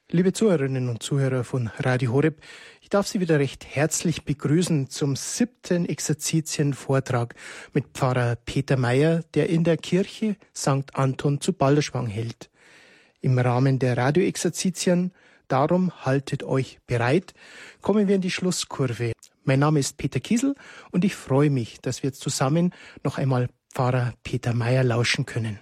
Liebe Zuhörerinnen und Zuhörer von Radio Horeb, ich darf Sie wieder recht herzlich begrüßen zum 7. Exerzitienvortrag mit Pfarrer Peter Meyer, der in der Kirche St. Anton zu Balderschwang hält. Im Rahmen der Radioexerzitien, darum haltet euch bereit, kommen wir in die Schlusskurve. Mein Name ist Peter Kiesel und ich freue mich, dass wir jetzt zusammen noch einmal Pfarrer Peter Meyer lauschen können.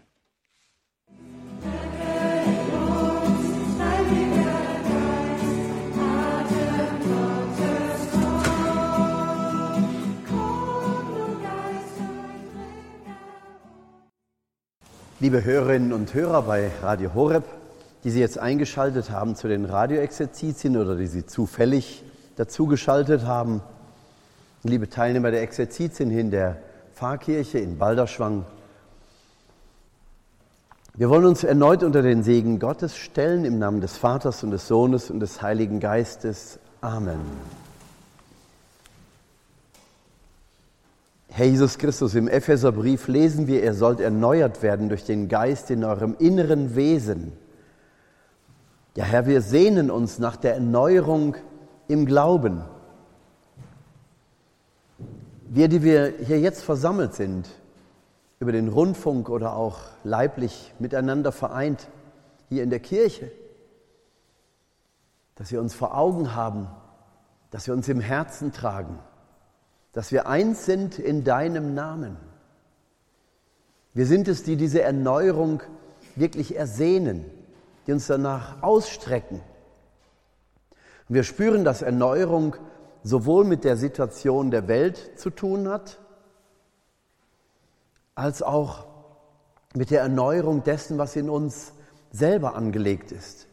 Liebe Hörerinnen und Hörer bei Radio Horeb, die Sie jetzt eingeschaltet haben zu den Radioexerzitien oder die Sie zufällig dazugeschaltet haben, liebe Teilnehmer der Exerzitien in der Pfarrkirche in Balderschwang, wir wollen uns erneut unter den Segen Gottes stellen im Namen des Vaters und des Sohnes und des Heiligen Geistes. Amen. Herr Jesus Christus, im Epheserbrief lesen wir, ihr sollt erneuert werden durch den Geist in eurem inneren Wesen. Ja, Herr, wir sehnen uns nach der Erneuerung im Glauben. Wir, die wir hier jetzt versammelt sind, über den Rundfunk oder auch leiblich miteinander vereint, hier in der Kirche, dass wir uns vor Augen haben, dass wir uns im Herzen tragen, dass wir eins sind in deinem Namen. Wir sind es, die diese Erneuerung wirklich ersehnen, die uns danach ausstrecken. Und wir spüren, dass Erneuerung sowohl mit der Situation der Welt zu tun hat, als auch mit der Erneuerung dessen, was in uns selber angelegt ist.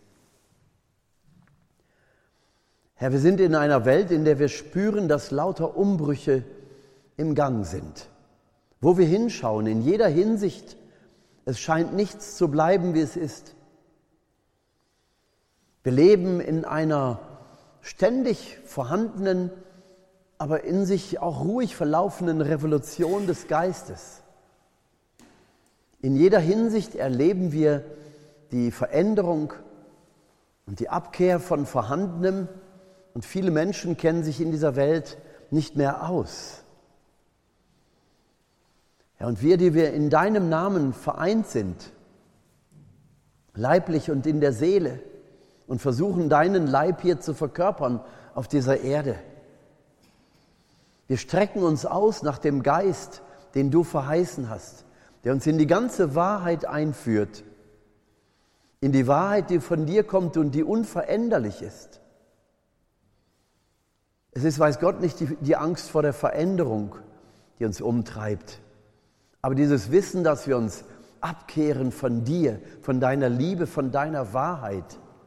Herr, wir sind in einer Welt, in der wir spüren, dass lauter Umbrüche im Gang sind. Wo wir hinschauen, in jeder Hinsicht, es scheint nichts zu bleiben, wie es ist. Wir leben in einer ständig vorhandenen, aber in sich auch ruhig verlaufenden Revolution des Geistes. In jeder Hinsicht erleben wir die Veränderung und die Abkehr von Vorhandenem. Und viele Menschen kennen sich in dieser Welt nicht mehr aus. Ja, und wir, die wir in deinem Namen vereint sind, leiblich und in der Seele, und versuchen, deinen Leib hier zu verkörpern auf dieser Erde. Wir strecken uns aus nach dem Geist, den du verheißen hast, der uns in die ganze Wahrheit einführt, in die Wahrheit, die von dir kommt und die unveränderlich ist. Es ist, weiß Gott, nicht die Angst vor der Veränderung, die uns umtreibt, aber dieses Wissen, dass wir uns abkehren von dir, von deiner Liebe, von deiner Wahrheit.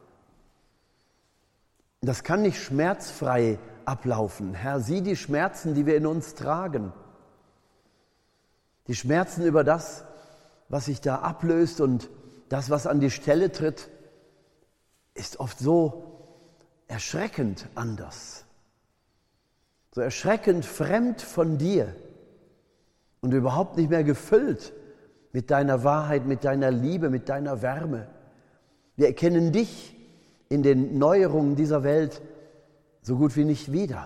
Das kann nicht schmerzfrei ablaufen. Herr, sieh die Schmerzen, die wir in uns tragen. Die Schmerzen über das, was sich da ablöst und das, was an die Stelle tritt, ist oft so erschreckend anders. So erschreckend fremd von dir und überhaupt nicht mehr gefüllt mit deiner Wahrheit, mit deiner Liebe, mit deiner Wärme. Wir erkennen dich in den Neuerungen dieser Welt so gut wie nicht wieder.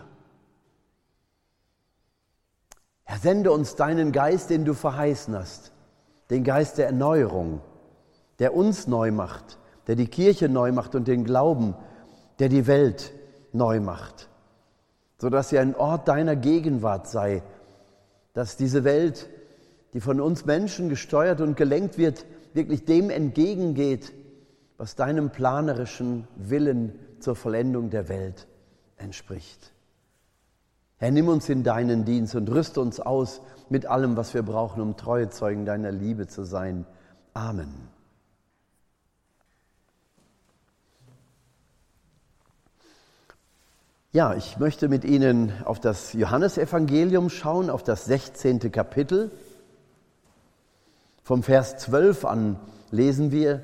Herr, sende uns deinen Geist, den du verheißen hast, den Geist der Erneuerung, der uns neu macht, der die Kirche neu macht und den Glauben, der die Welt neu macht, sodass sie ein Ort deiner Gegenwart sei, dass diese Welt, die von uns Menschen gesteuert und gelenkt wird, wirklich dem entgegengeht, was deinem planerischen Willen zur Vollendung der Welt entspricht. Herr, nimm uns in deinen Dienst und rüste uns aus mit allem, was wir brauchen, um treue Zeugen deiner Liebe zu sein. Amen. Ja, ich möchte mit Ihnen auf das Johannesevangelium schauen, auf das 16. Kapitel. Vom Vers 12 an lesen wir: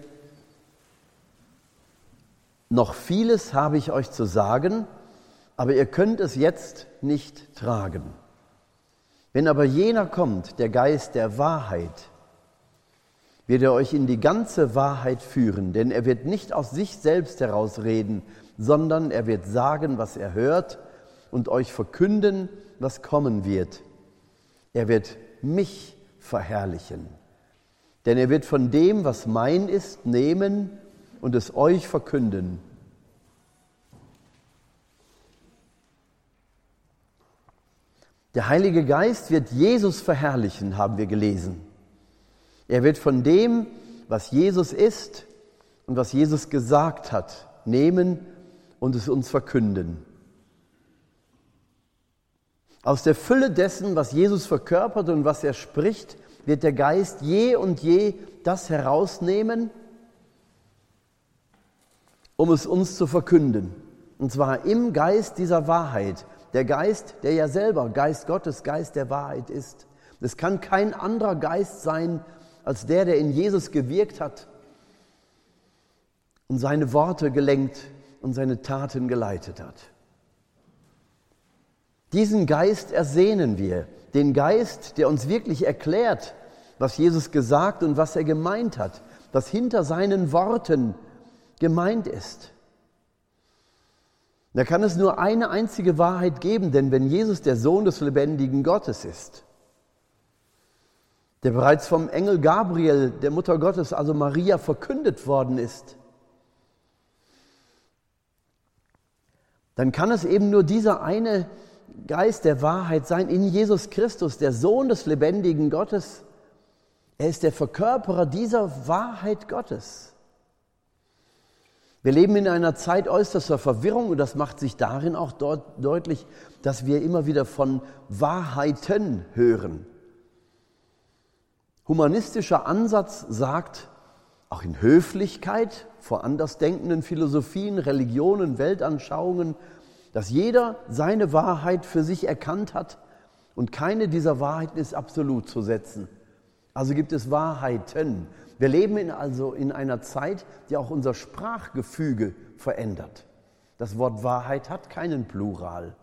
Noch vieles habe ich euch zu sagen, aber ihr könnt es jetzt nicht tragen. Wenn aber jener kommt, der Geist der Wahrheit, wird er euch in die ganze Wahrheit führen, denn er wird nicht aus sich selbst herausreden, sondern er wird sagen, was er hört und euch verkünden, was kommen wird. Er wird mich verherrlichen, denn er wird von dem, was mein ist, nehmen und es euch verkünden. Der Heilige Geist wird Jesus verherrlichen, haben wir gelesen. Er wird von dem, was Jesus ist und was Jesus gesagt hat, nehmen und es uns verkünden. Aus der Fülle dessen, was Jesus verkörpert und was er spricht, wird der Geist je und je das herausnehmen, um es uns zu verkünden. Und zwar im Geist dieser Wahrheit. Der Geist, der ja selber Geist Gottes, Geist der Wahrheit ist. Es kann kein anderer Geist sein, als der in Jesus gewirkt hat und seine Worte gelenkt und seine Taten geleitet hat. Diesen Geist ersehnen wir, den Geist, der uns wirklich erklärt, was Jesus gesagt und was er gemeint hat, was hinter seinen Worten gemeint ist. Da kann es nur eine einzige Wahrheit geben, denn wenn Jesus der Sohn des lebendigen Gottes ist, der bereits vom Engel Gabriel, der Mutter Gottes, also Maria, verkündet worden ist, dann kann es eben nur dieser eine Geist der Wahrheit sein, in Jesus Christus, der Sohn des lebendigen Gottes. Er ist der Verkörperer dieser Wahrheit Gottes. Wir leben in einer Zeit äußerster Verwirrung und das macht sich darin auch deutlich, dass wir immer wieder von Wahrheiten hören. Humanistischer Ansatz sagt, auch in Höflichkeit vor andersdenkenden Philosophien, Religionen, Weltanschauungen, dass jeder seine Wahrheit für sich erkannt hat und keine dieser Wahrheiten ist absolut zu setzen. Also gibt es Wahrheiten. Wir leben also in einer Zeit, die auch unser Sprachgefüge verändert. Das Wort Wahrheit hat keinen Plural.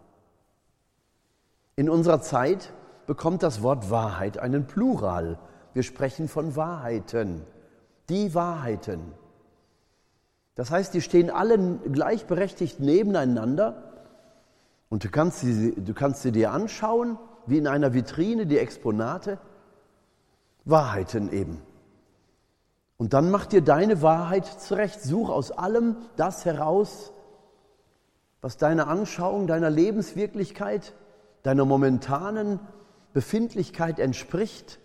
In unserer Zeit bekommt das Wort Wahrheit einen Plural. Wir sprechen von Wahrheiten. Die Wahrheiten. Das heißt, die stehen alle gleichberechtigt nebeneinander und du kannst sie dir anschauen, wie in einer Vitrine die Exponate. Wahrheiten eben. Und dann mach dir deine Wahrheit zurecht. Such aus allem das heraus, was deiner Anschauung, deiner Lebenswirklichkeit, deiner momentanen Befindlichkeit entspricht.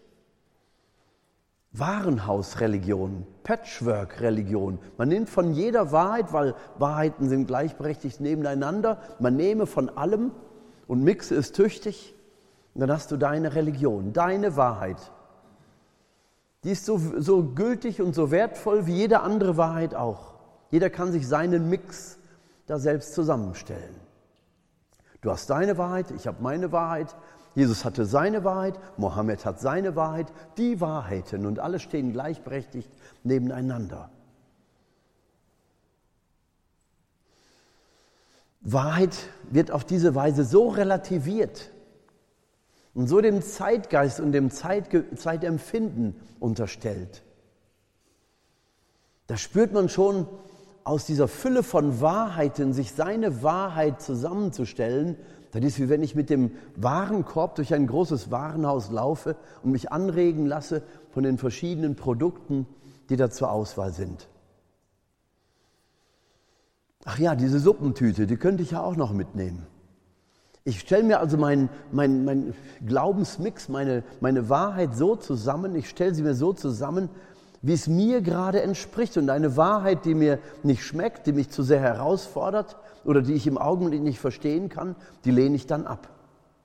Warenhausreligion, Patchwork-Religion. Man nimmt von jeder Wahrheit, weil Wahrheiten sind gleichberechtigt nebeneinander, man nehme von allem und mixe es tüchtig und dann hast du deine Religion, deine Wahrheit. Die ist so gültig und so wertvoll wie jede andere Wahrheit auch. Jeder kann sich seinen Mix da selbst zusammenstellen. Du hast deine Wahrheit, ich habe meine Wahrheit, Jesus hatte seine Wahrheit, Mohammed hat seine Wahrheit, die Wahrheiten und alle stehen gleichberechtigt nebeneinander. Wahrheit wird auf diese Weise so relativiert und so dem Zeitgeist und dem Zeitempfinden unterstellt. Da spürt man schon, aus dieser Fülle von Wahrheiten sich seine Wahrheit zusammenzustellen, das ist wie wenn ich mit dem Warenkorb durch ein großes Warenhaus laufe und mich anregen lasse von den verschiedenen Produkten, die da zur Auswahl sind. Ach ja, diese Suppentüte, die könnte ich ja auch noch mitnehmen. Ich stelle mir also mein Glaubensmix, meine Wahrheit so zusammen, ich stelle sie mir so zusammen, wie es mir gerade entspricht. Und eine Wahrheit, die mir nicht schmeckt, die mich zu sehr herausfordert oder die ich im Augenblick nicht verstehen kann, die lehne ich dann ab.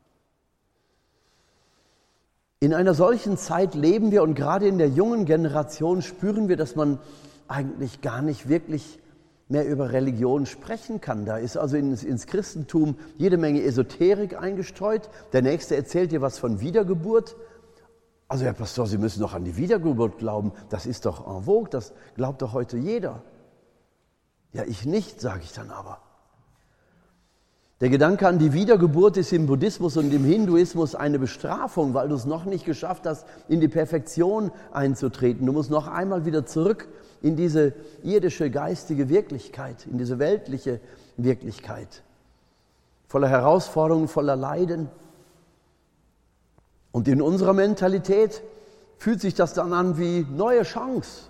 In einer solchen Zeit leben wir und gerade in der jungen Generation spüren wir, dass man eigentlich gar nicht wirklich mehr über Religion sprechen kann. Da ist also ins Christentum jede Menge Esoterik eingestreut. Der Nächste erzählt dir was von Wiedergeburt. Also Herr Pastor, Sie müssen doch an die Wiedergeburt glauben. Das ist doch en vogue, das glaubt doch heute jeder. Ja, ich nicht, sage ich dann aber. Der Gedanke an die Wiedergeburt ist im Buddhismus und im Hinduismus eine Bestrafung, weil du es noch nicht geschafft hast, in die Perfektion einzutreten. Du musst noch einmal wieder zurück in diese irdische, geistige Wirklichkeit, in diese weltliche Wirklichkeit. Voller Herausforderungen, voller Leiden. Und in unserer Mentalität fühlt sich das dann an wie neue Chance.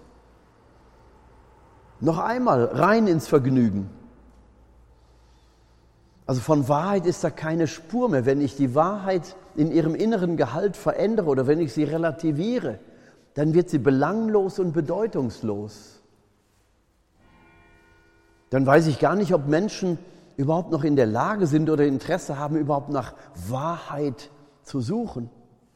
Noch einmal rein ins Vergnügen. Also von Wahrheit ist da keine Spur mehr. Wenn ich die Wahrheit in ihrem inneren Gehalt verändere oder wenn ich sie relativiere, dann wird sie belanglos und bedeutungslos. Dann weiß ich gar nicht, ob Menschen überhaupt noch in der Lage sind oder Interesse haben, überhaupt nach Wahrheit zu suchen.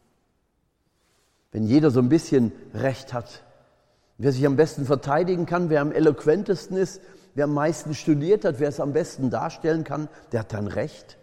Wenn jeder so ein bisschen Recht hat, wer sich am besten verteidigen kann, wer am eloquentesten ist, wer am meisten studiert hat, wer es am besten darstellen kann, der hat dann Recht.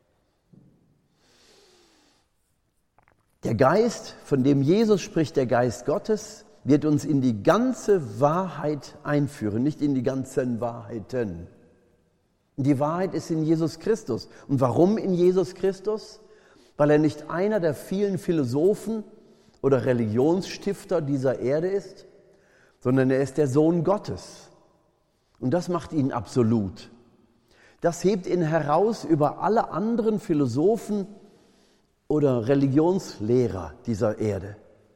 Der Geist, von dem Jesus spricht, der Geist Gottes, wird uns in die ganze Wahrheit einführen, nicht in die ganzen Wahrheiten. Die Wahrheit ist in Jesus Christus. Und warum in Jesus Christus? Weil er nicht einer der vielen Philosophen oder Religionsstifter dieser Erde ist, sondern er ist der Sohn Gottes. Und das macht ihn absolut. Das hebt ihn heraus über alle anderen Philosophen oder Religionslehrer dieser Erde.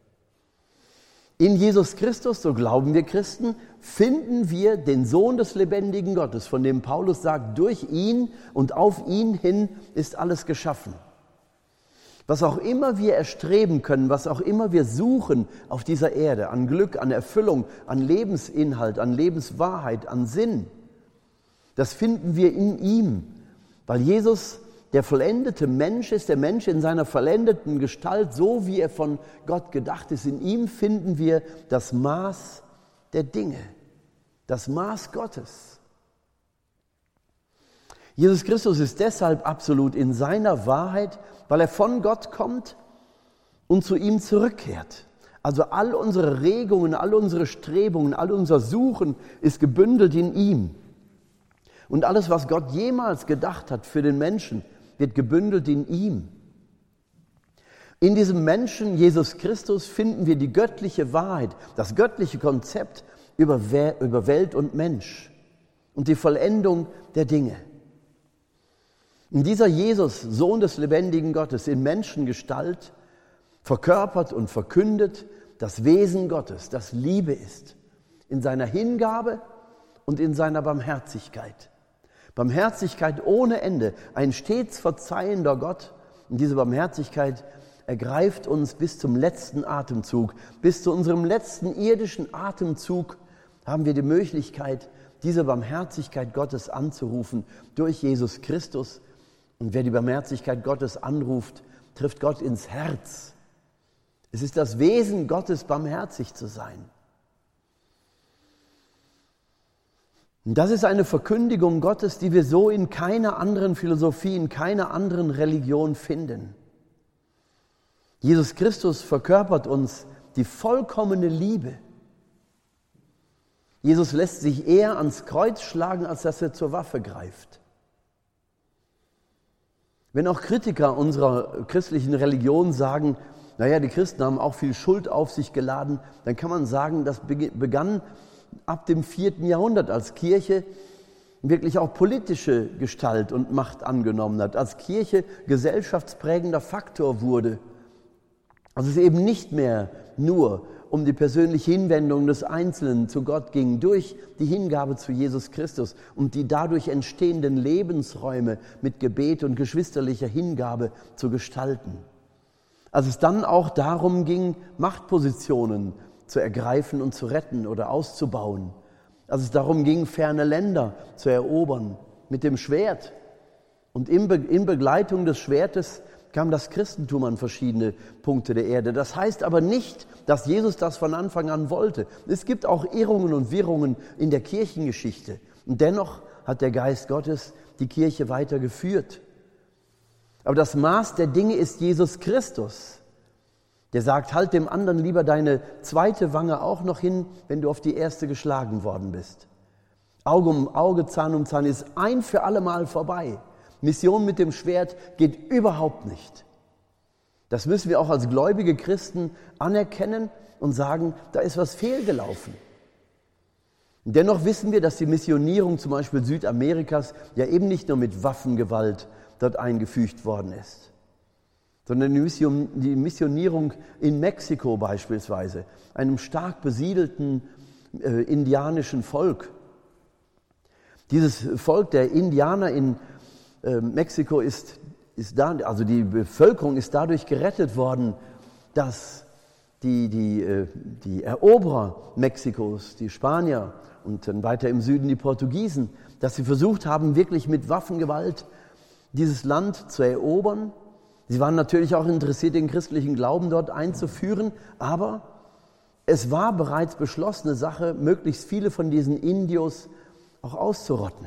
In Jesus Christus, so glauben wir Christen, finden wir den Sohn des lebendigen Gottes, von dem Paulus sagt, durch ihn und auf ihn hin ist alles geschaffen. Was auch immer wir erstreben können, was auch immer wir suchen auf dieser Erde, an Glück, an Erfüllung, an Lebensinhalt, an Lebenswahrheit, an Sinn, das finden wir in ihm, weil Jesus der vollendete Mensch ist, der Mensch in seiner vollendeten Gestalt, so wie er von Gott gedacht ist. In ihm finden wir das Maß der Dinge, das Maß Gottes. Jesus Christus ist deshalb absolut in seiner Wahrheit, weil er von Gott kommt und zu ihm zurückkehrt. Also all unsere Regungen, all unsere Strebungen, all unser Suchen ist gebündelt in ihm. Und alles, was Gott jemals gedacht hat für den Menschen, wird gebündelt in ihm. In diesem Menschen, Jesus Christus, finden wir die göttliche Wahrheit, das göttliche Konzept über Welt und Mensch und die Vollendung der Dinge. Und dieser Jesus, Sohn des lebendigen Gottes, in Menschengestalt, verkörpert und verkündet das Wesen Gottes, das Liebe ist, in seiner Hingabe und in seiner Barmherzigkeit. Barmherzigkeit ohne Ende, ein stets verzeihender Gott. Und diese Barmherzigkeit ergreift uns bis zum letzten Atemzug. Bis zu unserem letzten irdischen Atemzug haben wir die Möglichkeit, diese Barmherzigkeit Gottes anzurufen durch Jesus Christus. Und wer die Barmherzigkeit Gottes anruft, trifft Gott ins Herz. Es ist das Wesen Gottes, barmherzig zu sein. Und das ist eine Verkündigung Gottes, die wir so in keiner anderen Philosophie, in keiner anderen Religion finden. Jesus Christus verkörpert uns die vollkommene Liebe. Jesus lässt sich eher ans Kreuz schlagen, als dass er zur Waffe greift. Wenn auch Kritiker unserer christlichen Religion sagen, naja, die Christen haben auch viel Schuld auf sich geladen, dann kann man sagen, das begann ab dem 4. Jahrhundert, als Kirche wirklich auch politische Gestalt und Macht angenommen hat, als Kirche gesellschaftsprägender Faktor wurde. Also es eben nicht mehr nur um die persönliche Hinwendung des Einzelnen zu Gott ging, durch die Hingabe zu Jesus Christus und die dadurch entstehenden Lebensräume mit Gebet und geschwisterlicher Hingabe zu gestalten. Als es dann auch darum ging, Machtpositionen zu ergreifen und zu retten oder auszubauen. Als es darum ging, ferne Länder zu erobern mit dem Schwert. Und in Begleitung des Schwertes kam das Christentum an verschiedene Punkte der Erde. Das heißt aber nicht, dass Jesus das von Anfang an wollte. Es gibt auch Irrungen und Wirrungen in der Kirchengeschichte. Und dennoch hat der Geist Gottes die Kirche weitergeführt. Aber das Maß der Dinge ist Jesus Christus. Der sagt, halt dem anderen lieber deine zweite Wange auch noch hin, wenn du auf die erste geschlagen worden bist. Auge um Auge, Zahn um Zahn ist ein für alle Mal vorbei. Mission mit dem Schwert geht überhaupt nicht. Das müssen wir auch als gläubige Christen anerkennen und sagen, da ist was fehlgelaufen. Dennoch wissen wir, dass die Missionierung zum Beispiel Südamerikas ja eben nicht nur mit Waffengewalt dort eingefügt worden ist, sondern die Missionierung in Mexiko beispielsweise, einem stark besiedelten indianischen Volk. Dieses Volk der Indianer in Mexiko ist da, also die Bevölkerung ist dadurch gerettet worden, dass die Eroberer Mexikos, die Spanier und dann weiter im Süden die Portugiesen, dass sie versucht haben, wirklich mit Waffengewalt dieses Land zu erobern. Sie waren natürlich auch interessiert, den christlichen Glauben dort einzuführen, aber es war bereits beschlossene Sache, möglichst viele von diesen Indios auch auszurotten,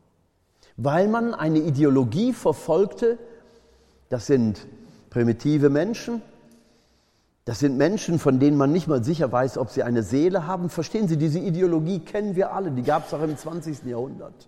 weil man eine Ideologie verfolgte. Das sind primitive Menschen, das sind Menschen, von denen man nicht mal sicher weiß, ob sie eine Seele haben. Verstehen Sie, diese Ideologie kennen wir alle, die gab es auch im 20. Jahrhundert,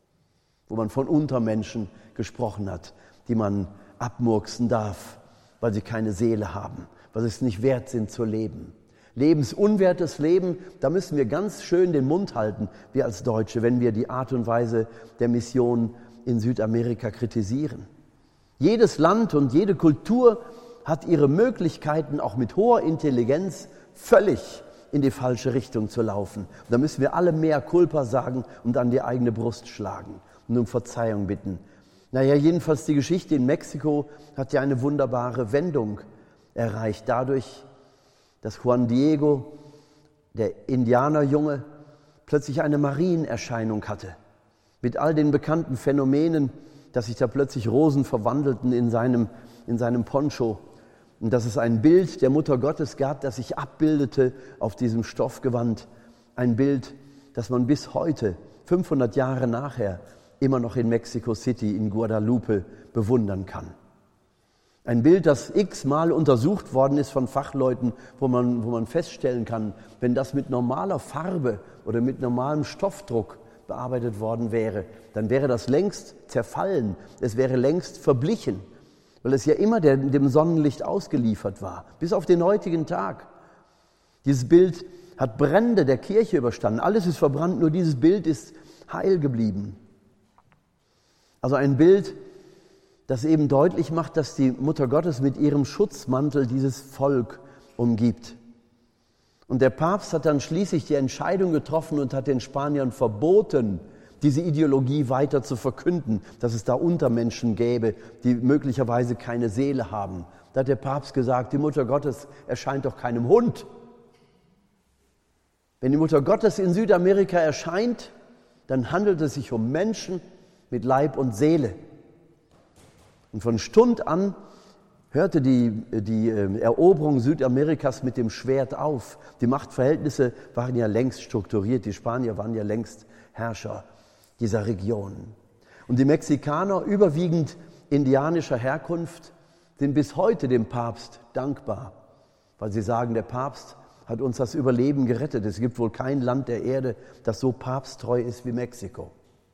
wo man von Untermenschen gesprochen hat, die man abmurksen darf, weil sie keine Seele haben, weil sie es nicht wert sind zu leben. Lebensunwertes Leben, da müssen wir ganz schön den Mund halten, wir als Deutsche, wenn wir die Art und Weise der Mission in Südamerika kritisieren. Jedes Land und jede Kultur hat ihre Möglichkeiten, auch mit hoher Intelligenz völlig in die falsche Richtung zu laufen. Und da müssen wir alle mea culpa sagen und an die eigene Brust schlagen und um Verzeihung bitten. Naja, jedenfalls die Geschichte in Mexiko hat ja eine wunderbare Wendung erreicht, dadurch, dass Juan Diego, der Indianerjunge, plötzlich eine Marienerscheinung hatte. Mit all den bekannten Phänomenen, dass sich da plötzlich Rosen verwandelten in seinem Poncho. Und dass es ein Bild der Mutter Gottes gab, das sich abbildete auf diesem Stoffgewand. Ein Bild, das man bis heute, 500 Jahre nachher, immer noch in Mexico City, in Guadalupe, bewundern kann. Ein Bild, das x-mal untersucht worden ist von Fachleuten, wo man feststellen kann, wenn das mit normaler Farbe oder mit normalem Stoffdruck bearbeitet worden wäre, dann wäre das längst zerfallen, es wäre längst verblichen, weil es ja immer dem Sonnenlicht ausgeliefert war, bis auf den heutigen Tag. Dieses Bild hat Brände der Kirche überstanden, alles ist verbrannt, nur dieses Bild ist heil geblieben. Also ein Bild, das eben deutlich macht, dass die Mutter Gottes mit ihrem Schutzmantel dieses Volk umgibt. Und der Papst hat dann schließlich die Entscheidung getroffen und hat den Spaniern verboten, diese Ideologie weiter zu verkünden, dass es da Untermenschen gäbe, die möglicherweise keine Seele haben. Da hat der Papst gesagt, die Mutter Gottes erscheint doch keinem Hund. Wenn die Mutter Gottes in Südamerika erscheint, dann handelt es sich um Menschen mit Leib und Seele. Und von Stund an hörte die Eroberung Südamerikas mit dem Schwert auf. Die Machtverhältnisse waren ja längst strukturiert. Die Spanier waren ja längst Herrscher dieser Region. Und die Mexikaner, überwiegend indianischer Herkunft, sind bis heute dem Papst dankbar, weil sie sagen, der Papst hat uns das Überleben gerettet. Es gibt wohl kein Land der Erde, das so papsttreu ist wie Mexiko.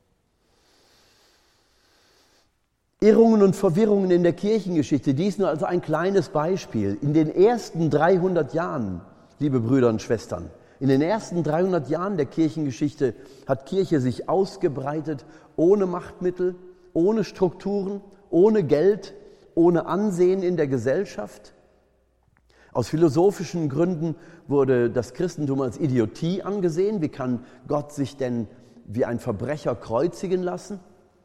Irrungen und Verwirrungen in der Kirchengeschichte, dies nur also ein kleines Beispiel. In den ersten 300 Jahren, liebe Brüder und Schwestern, in den ersten 300 Jahren der Kirchengeschichte hat Kirche sich ausgebreitet, ohne Machtmittel, ohne Strukturen, ohne Geld, ohne Ansehen in der Gesellschaft. Aus philosophischen Gründen wurde das Christentum als Idiotie angesehen. Wie kann Gott sich denn wie ein Verbrecher kreuzigen lassen?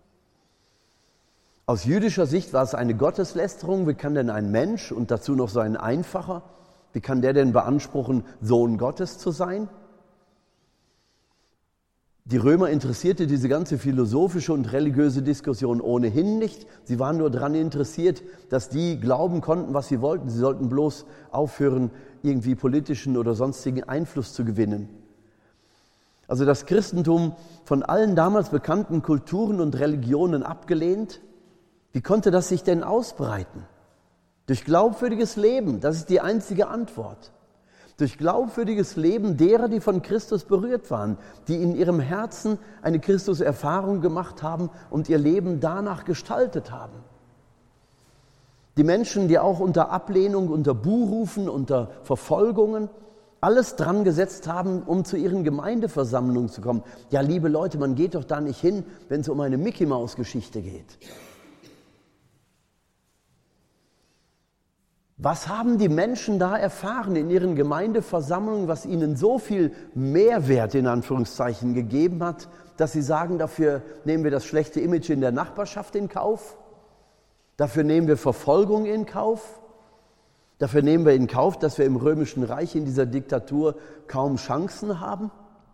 Aus jüdischer Sicht war es eine Gotteslästerung. Wie kann denn ein Mensch, und dazu noch so ein Einfacher, wie kann der denn beanspruchen, Sohn Gottes zu sein? Die Römer interessierte diese ganze philosophische und religiöse Diskussion ohnehin nicht. Sie waren nur daran interessiert, dass die glauben konnten, was sie wollten. Sie sollten bloß aufhören, irgendwie politischen oder sonstigen Einfluss zu gewinnen. Also das Christentum von allen damals bekannten Kulturen und Religionen abgelehnt. Wie konnte das sich denn ausbreiten? Durch glaubwürdiges Leben, das ist die einzige Antwort. durch glaubwürdiges Leben derer, die von Christus berührt waren, die in ihrem Herzen eine Christuserfahrung gemacht haben und ihr Leben danach gestaltet haben. Die Menschen, die auch unter Ablehnung, unter Buhrufen, unter Verfolgungen alles dran gesetzt haben, um zu ihren Gemeindeversammlungen zu kommen. Ja, liebe Leute, man geht doch da nicht hin, wenn es um eine Mickey-Maus-Geschichte geht. Was haben die Menschen da erfahren in ihren Gemeindeversammlungen, was ihnen so viel Mehrwert in Anführungszeichen gegeben hat, dass sie sagen, dafür nehmen wir das schlechte Image in der Nachbarschaft in Kauf, dafür nehmen wir Verfolgung in Kauf, dafür nehmen wir in Kauf, dass wir im Römischen Reich in dieser Diktatur kaum Chancen haben?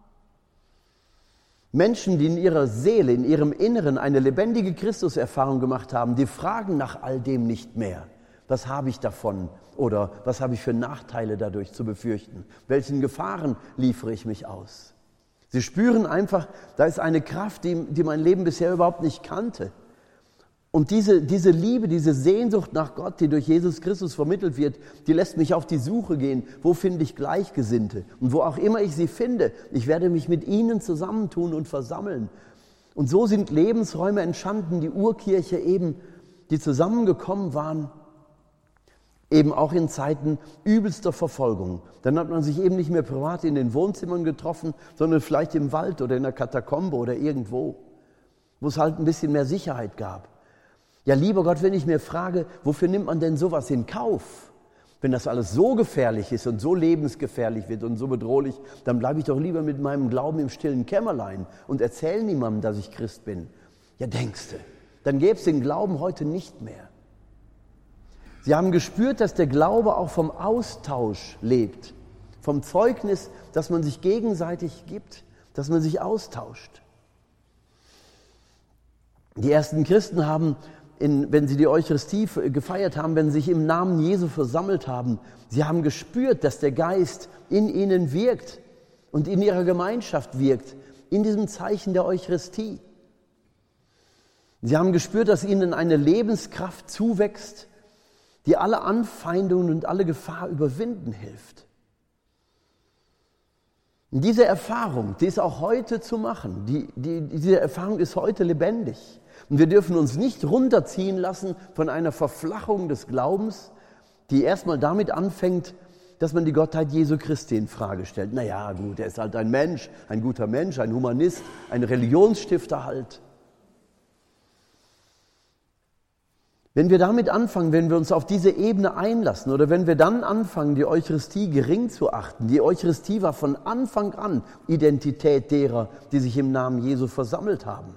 Menschen, die in ihrer Seele, in ihrem Inneren eine lebendige Christuserfahrung gemacht haben, die fragen nach all dem nicht mehr. Was habe ich davon oder was habe ich für Nachteile dadurch zu befürchten? Welchen Gefahren liefere ich mich aus? Sie spüren einfach, da ist eine Kraft, die mein Leben bisher überhaupt nicht kannte. Und diese Liebe, diese Sehnsucht nach Gott, die durch Jesus Christus vermittelt wird, die lässt mich auf die Suche gehen. Wo finde ich Gleichgesinnte? Und wo auch immer ich sie finde, ich werde mich mit ihnen zusammentun und versammeln. Und so sind Lebensräume entstanden, die Urkirche eben, die zusammengekommen waren, eben auch in Zeiten übelster Verfolgung. Dann hat man sich eben nicht mehr privat in den Wohnzimmern getroffen, sondern vielleicht im Wald oder in der Katakombe oder irgendwo, wo es halt ein bisschen mehr Sicherheit gab. Ja, lieber Gott, wenn ich mir frage, wofür nimmt man denn sowas in Kauf? Wenn das alles so gefährlich ist und so lebensgefährlich wird und so bedrohlich, dann bleibe ich doch lieber mit meinem Glauben im stillen Kämmerlein und erzähle niemandem, dass ich Christ bin. Ja, denkste, dann gäbe es den Glauben heute nicht mehr. Sie haben gespürt, dass der Glaube auch vom Austausch lebt, vom Zeugnis, dass man sich gegenseitig gibt, dass man sich austauscht. Die ersten Christen haben, wenn sie die Eucharistie gefeiert haben, wenn sie sich im Namen Jesu versammelt haben, sie haben gespürt, dass der Geist in ihnen wirkt und in ihrer Gemeinschaft wirkt, in diesem Zeichen der Eucharistie. Sie haben gespürt, dass ihnen eine Lebenskraft zuwächst, die alle Anfeindungen und alle Gefahr überwinden hilft. Und diese Erfahrung, die ist auch heute zu machen. Diese Erfahrung ist heute lebendig. Und wir dürfen uns nicht runterziehen lassen von einer Verflachung des Glaubens, die erstmal damit anfängt, dass man die Gottheit Jesu Christi in Frage stellt. Naja, gut, er ist halt ein Mensch, ein guter Mensch, ein Humanist, ein Religionsstifter halt. Wenn wir damit anfangen, wenn wir uns auf diese Ebene einlassen oder wenn wir dann anfangen, die Eucharistie gering zu achten, die Eucharistie war von Anfang an Identität derer, die sich im Namen Jesu versammelt haben.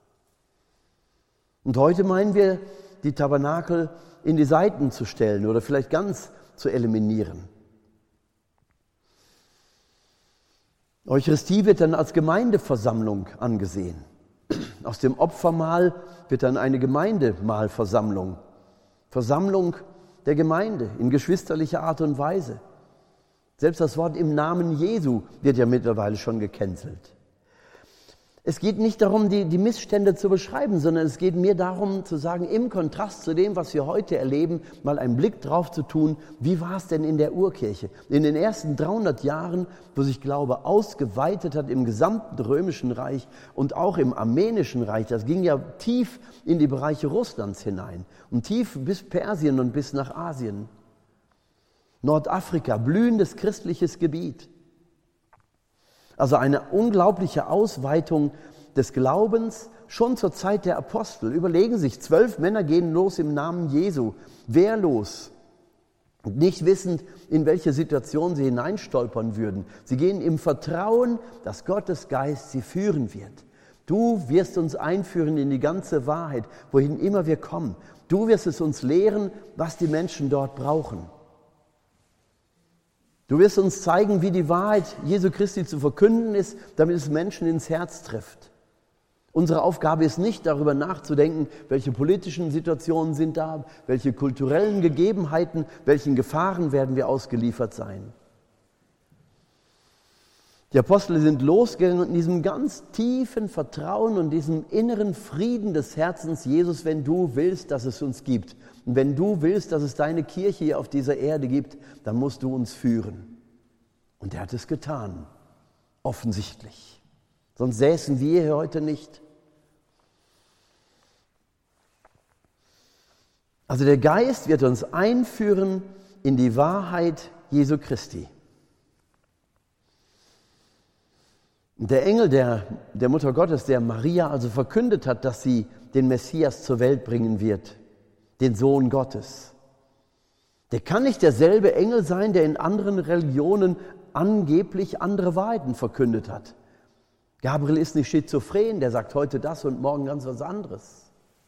Und heute meinen wir, die Tabernakel in die Seiten zu stellen oder vielleicht ganz zu eliminieren. Eucharistie wird dann als Gemeindeversammlung angesehen. Aus dem Opfermahl wird dann eine Gemeindemahlversammlung. Versammlung der Gemeinde in geschwisterlicher Art und Weise. Selbst das Wort im Namen Jesu wird ja mittlerweile schon gecancelt. Es geht nicht darum, die Missstände zu beschreiben, sondern es geht mir darum zu sagen, im Kontrast zu dem, was wir heute erleben, mal einen Blick drauf zu tun, wie war es denn in der Urkirche? In den ersten 300 Jahren, wo sich Glaube ausgeweitet hat im gesamten Römischen Reich und auch im Armenischen Reich, das ging ja tief in die Bereiche Russlands hinein und tief bis Persien und bis nach Asien. Nordafrika, blühendes christliches Gebiet. Also eine unglaubliche Ausweitung des Glaubens schon zur Zeit der Apostel. Überlegen Sie sich, 12 Männer gehen los im Namen Jesu, wehrlos, nicht wissend, in welche Situation sie hineinstolpern würden. Sie gehen im Vertrauen, dass Gottes Geist sie führen wird. Du wirst uns einführen in die ganze Wahrheit, wohin immer wir kommen. Du wirst es uns lehren, was die Menschen dort brauchen. Du wirst uns zeigen, wie die Wahrheit Jesu Christi zu verkünden ist, damit es Menschen ins Herz trifft. Unsere Aufgabe ist nicht, darüber nachzudenken, welche politischen Situationen sind da, welche kulturellen Gegebenheiten, welchen Gefahren werden wir ausgeliefert sein. Die Apostel sind losgegangen in diesem ganz tiefen Vertrauen und diesem inneren Frieden des Herzens, Jesus, wenn du willst, dass es uns gibt. Und wenn du willst, dass es deine Kirche hier auf dieser Erde gibt, dann musst du uns führen. Und er hat es getan, offensichtlich. Sonst säßen wir hier heute nicht. Also der Geist wird uns einführen in die Wahrheit Jesu Christi. Der Engel der Mutter Gottes, der Maria also verkündet hat, dass sie den Messias zur Welt bringen wird, den Sohn Gottes, der kann nicht derselbe Engel sein, der in anderen Religionen angeblich andere Wahrheiten verkündet hat. Gabriel ist nicht schizophren, der sagt heute das und morgen ganz was anderes.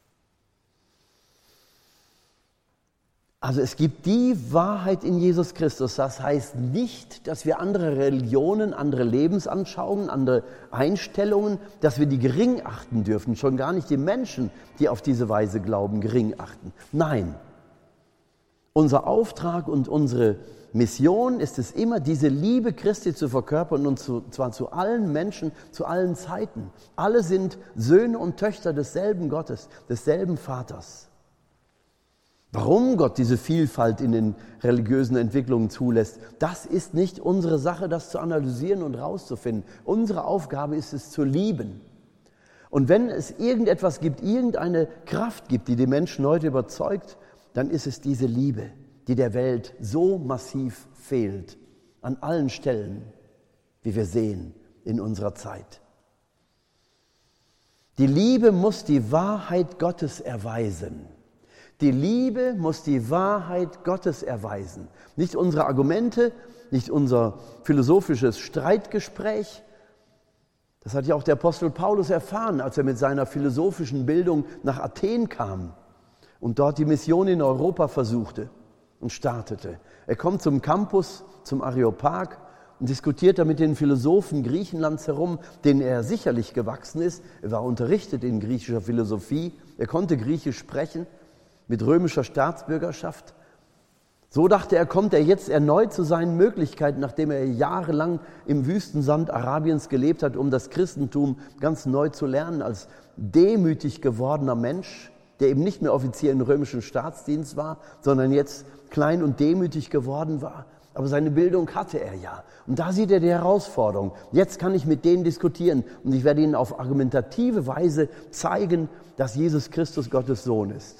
Also es gibt die Wahrheit in Jesus Christus. Das heißt nicht, dass wir andere Religionen, andere Lebensanschauungen, andere Einstellungen, dass wir die gering achten dürfen. Schon gar nicht die Menschen, die auf diese Weise glauben, gering achten. Nein, unser Auftrag und unsere Mission ist es immer, diese Liebe Christi zu verkörpern und zwar zu allen Menschen, zu allen Zeiten. Alle sind Söhne und Töchter desselben Gottes, desselben Vaters. Warum Gott diese Vielfalt in den religiösen Entwicklungen zulässt, das ist nicht unsere Sache, das zu analysieren und rauszufinden. Unsere Aufgabe ist es, zu lieben. Und wenn es irgendetwas gibt, irgendeine Kraft gibt, die die Menschen heute überzeugt, dann ist es diese Liebe, die der Welt so massiv fehlt, an allen Stellen, wie wir sehen in unserer Zeit. Die Liebe muss die Wahrheit Gottes erweisen. Die Liebe muss die Wahrheit Gottes erweisen. Nicht unsere Argumente, nicht unser philosophisches Streitgespräch. Das hat ja auch der Apostel Paulus erfahren, als er mit seiner philosophischen Bildung nach Athen kam und dort die Mission in Europa versuchte und startete. Er kommt zum Campus, zum Areopag und diskutiert da mit den Philosophen Griechenlands herum, denen er sicherlich gewachsen ist. Er war unterrichtet in griechischer Philosophie, er konnte Griechisch sprechen, mit römischer Staatsbürgerschaft. So dachte er, kommt er jetzt erneut zu seinen Möglichkeiten, nachdem er jahrelang im Wüstensand Arabiens gelebt hat, um das Christentum ganz neu zu lernen, als demütig gewordener Mensch, der eben nicht mehr Offizier im römischen Staatsdienst war, sondern jetzt klein und demütig geworden war. Aber seine Bildung hatte er ja. Und da sieht er die Herausforderung. Jetzt kann ich mit denen diskutieren und ich werde ihnen auf argumentative Weise zeigen, dass Jesus Christus Gottes Sohn ist.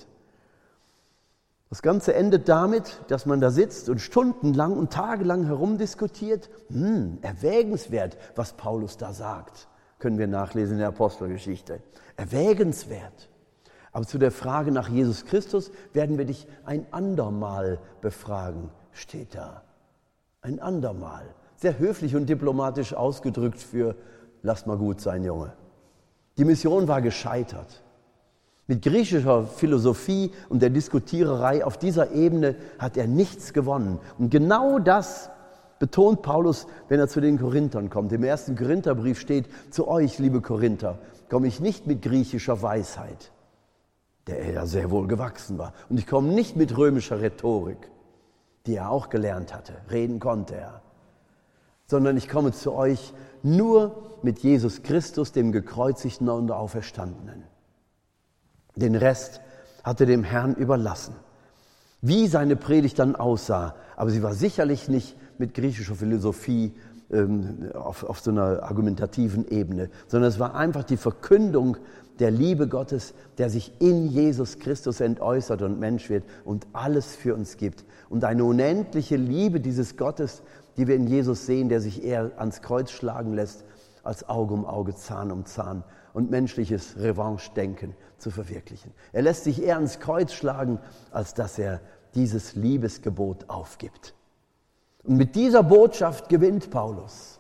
Das Ganze endet damit, dass man da sitzt und stundenlang und tagelang herumdiskutiert. Erwägenswert, was Paulus da sagt, können wir nachlesen in der Apostelgeschichte. Erwägenswert. Aber zu der Frage nach Jesus Christus werden wir dich ein andermal befragen, steht da. Ein andermal. Sehr höflich und diplomatisch ausgedrückt für, lass mal gut sein, Junge. Die Mission war gescheitert. Mit griechischer Philosophie und der Diskutiererei auf dieser Ebene hat er nichts gewonnen. Und genau das betont Paulus, wenn er zu den Korinthern kommt. Im 1. Korintherbrief steht, zu euch, liebe Korinther, komme ich nicht mit griechischer Weisheit, der er ja sehr wohl gewachsen war. Und ich komme nicht mit römischer Rhetorik, die er auch gelernt hatte. Reden konnte er. Sondern ich komme zu euch nur mit Jesus Christus, dem Gekreuzigten und Auferstandenen. Den Rest hat er dem Herrn überlassen. Wie seine Predigt dann aussah, aber sie war sicherlich nicht mit griechischer Philosophie auf so einer argumentativen Ebene, sondern es war einfach die Verkündung der Liebe Gottes, der sich in Jesus Christus entäußert und Mensch wird und alles für uns gibt. Und eine unendliche Liebe dieses Gottes, die wir in Jesus sehen, der sich eher ans Kreuz schlagen lässt, als Auge um Auge, Zahn um Zahn und menschliches Revanche-Denken zu verwirklichen. Er lässt sich eher ans Kreuz schlagen, als dass er dieses Liebesgebot aufgibt. Und mit dieser Botschaft gewinnt Paulus.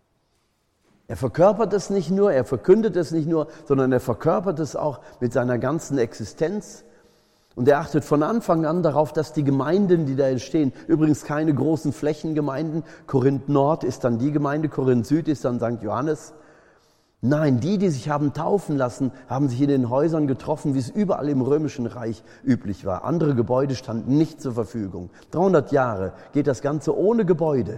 Er verkörpert es nicht nur, er verkündet es nicht nur, sondern er verkörpert es auch mit seiner ganzen Existenz. Und er achtet von Anfang an darauf, dass die Gemeinden, die da entstehen, übrigens keine großen Flächengemeinden, Korinth Nord ist dann die Gemeinde, Korinth Süd ist dann St. Johannes. Nein, die sich haben taufen lassen, haben sich in den Häusern getroffen, wie es überall im Römischen Reich üblich war. Andere Gebäude standen nicht zur Verfügung. 300 Jahre geht das Ganze ohne Gebäude.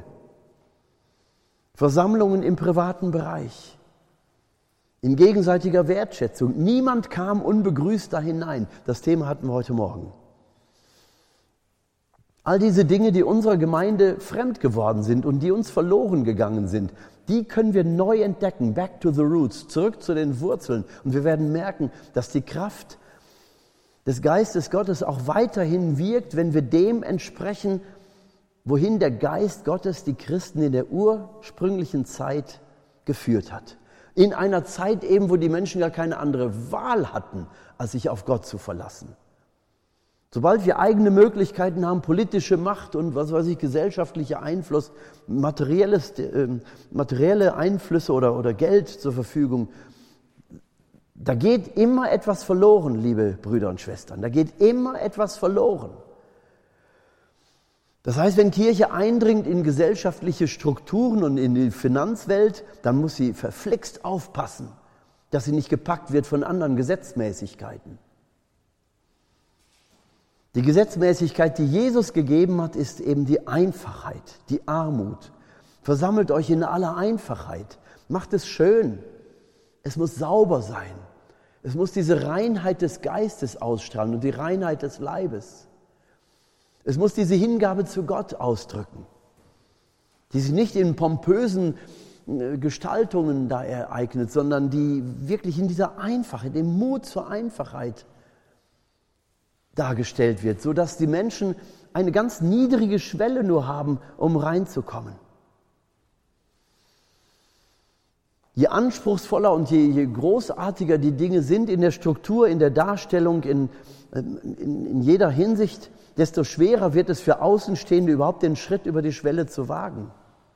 Versammlungen im privaten Bereich, in gegenseitiger Wertschätzung. Niemand kam unbegrüßt da hinein. Das Thema hatten wir heute Morgen. All diese Dinge, die unserer Gemeinde fremd geworden sind und die uns verloren gegangen sind, die können wir neu entdecken. Back to the roots, zurück zu den Wurzeln. Und wir werden merken, dass die Kraft des Geistes Gottes auch weiterhin wirkt, wenn wir dem entsprechen, wohin der Geist Gottes die Christen in der ursprünglichen Zeit geführt hat. In einer Zeit eben, wo die Menschen gar keine andere Wahl hatten, als sich auf Gott zu verlassen. Sobald wir eigene Möglichkeiten haben, politische Macht und gesellschaftlicher Einfluss, materielle Einflüsse oder Geld zur Verfügung, da geht immer etwas verloren, liebe Brüder und Schwestern. Da geht immer etwas verloren. Das heißt, wenn Kirche eindringt in gesellschaftliche Strukturen und in die Finanzwelt, dann muss sie verflixt aufpassen, dass sie nicht gepackt wird von anderen Gesetzmäßigkeiten. Die Gesetzmäßigkeit, die Jesus gegeben hat, ist eben die Einfachheit, die Armut. Versammelt euch in aller Einfachheit. Macht es schön. Es muss sauber sein. Es muss diese Reinheit des Geistes ausstrahlen und die Reinheit des Leibes. Es muss diese Hingabe zu Gott ausdrücken, die sich nicht in pompösen Gestaltungen da ereignet, sondern die wirklich in dieser Einfachheit, dem Mut zur Einfachheit dargestellt wird, sodass die Menschen eine ganz niedrige Schwelle nur haben, um reinzukommen. Je anspruchsvoller und je großartiger die Dinge sind in der Struktur, in der Darstellung, in jeder Hinsicht, desto schwerer wird es für Außenstehende überhaupt den Schritt über die Schwelle zu wagen.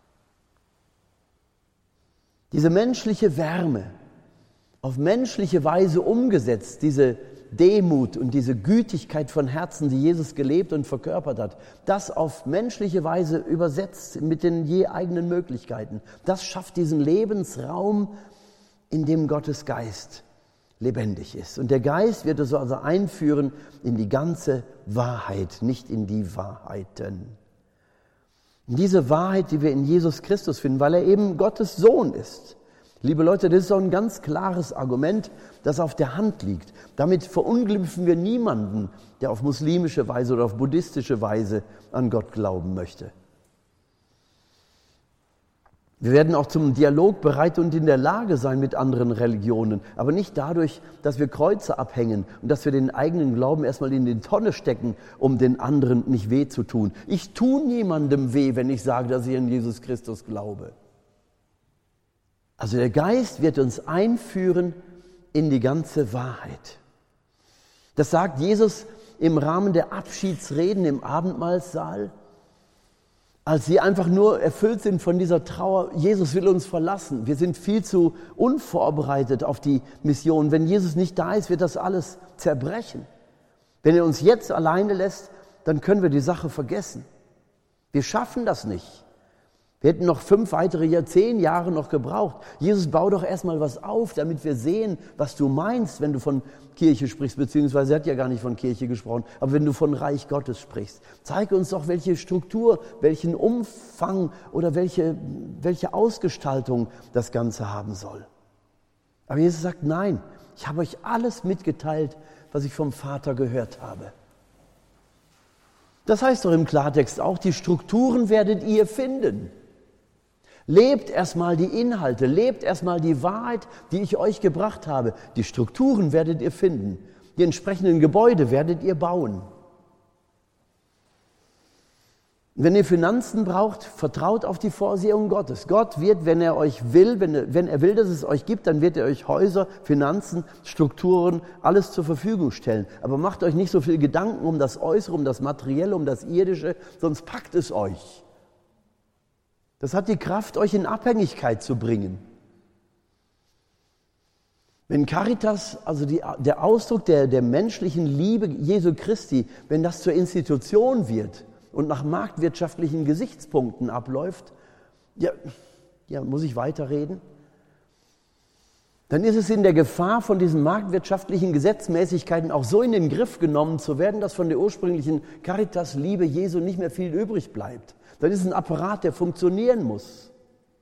Diese menschliche Wärme, auf menschliche Weise umgesetzt, diese Demut und diese Gütigkeit von Herzen, die Jesus gelebt und verkörpert hat, das auf menschliche Weise übersetzt mit den je eigenen Möglichkeiten, das schafft diesen Lebensraum, in dem Gottes Geist lebendig ist. Und der Geist wird es also einführen in die ganze Wahrheit, nicht in die Wahrheiten. In diese Wahrheit, die wir in Jesus Christus finden, weil er eben Gottes Sohn ist. Liebe Leute, das ist auch ein ganz klares Argument, das auf der Hand liegt. Damit verunglimpfen wir niemanden, der auf muslimische Weise oder auf buddhistische Weise an Gott glauben möchte. Wir werden auch zum Dialog bereit und in der Lage sein mit anderen Religionen, aber nicht dadurch, dass wir Kreuze abhängen und dass wir den eigenen Glauben erstmal in die Tonne stecken, um den anderen nicht weh zu tun. Ich tue niemandem weh, wenn ich sage, dass ich an Jesus Christus glaube. Also der Geist wird uns einführen in die ganze Wahrheit. Das sagt Jesus im Rahmen der Abschiedsreden im Abendmahlsaal, als sie einfach nur erfüllt sind von dieser Trauer. Jesus will uns verlassen. Wir sind viel zu unvorbereitet auf die Mission. Wenn Jesus nicht da ist, wird das alles zerbrechen. Wenn er uns jetzt alleine lässt, dann können wir die Sache vergessen. Wir schaffen das nicht. Wir hätten noch 5 weitere 10 Jahre noch gebraucht. Jesus, bau doch erstmal was auf, damit wir sehen, was du meinst, wenn du von Kirche sprichst, beziehungsweise er hat ja gar nicht von Kirche gesprochen, aber wenn du von Reich Gottes sprichst. Zeig uns doch, welche Struktur, welchen Umfang oder welche Ausgestaltung das Ganze haben soll. Aber Jesus sagt, nein, ich habe euch alles mitgeteilt, was ich vom Vater gehört habe. Das heißt doch im Klartext auch, die Strukturen werdet ihr finden. Lebt erstmal die Inhalte, lebt erstmal die Wahrheit, die ich euch gebracht habe. Die Strukturen werdet ihr finden, die entsprechenden Gebäude werdet ihr bauen. Wenn ihr Finanzen braucht, vertraut auf die Vorsehung Gottes. Gott wird, wenn er euch will, wenn er will, dass es euch gibt, dann wird er euch Häuser, Finanzen, Strukturen, alles zur Verfügung stellen. Aber macht euch nicht so viel Gedanken um das Äußere, um das Materielle, um das Irdische, sonst packt es euch. Das hat die Kraft, euch in Abhängigkeit zu bringen. Wenn Caritas, also der Ausdruck der menschlichen Liebe Jesu Christi, wenn das zur Institution wird und nach marktwirtschaftlichen Gesichtspunkten abläuft, ja, muss ich weiterreden? Dann ist es in der Gefahr, von diesen marktwirtschaftlichen Gesetzmäßigkeiten auch so in den Griff genommen zu werden, dass von der ursprünglichen Caritas-Liebe Jesu nicht mehr viel übrig bleibt. Dann ist es ein Apparat, der funktionieren muss.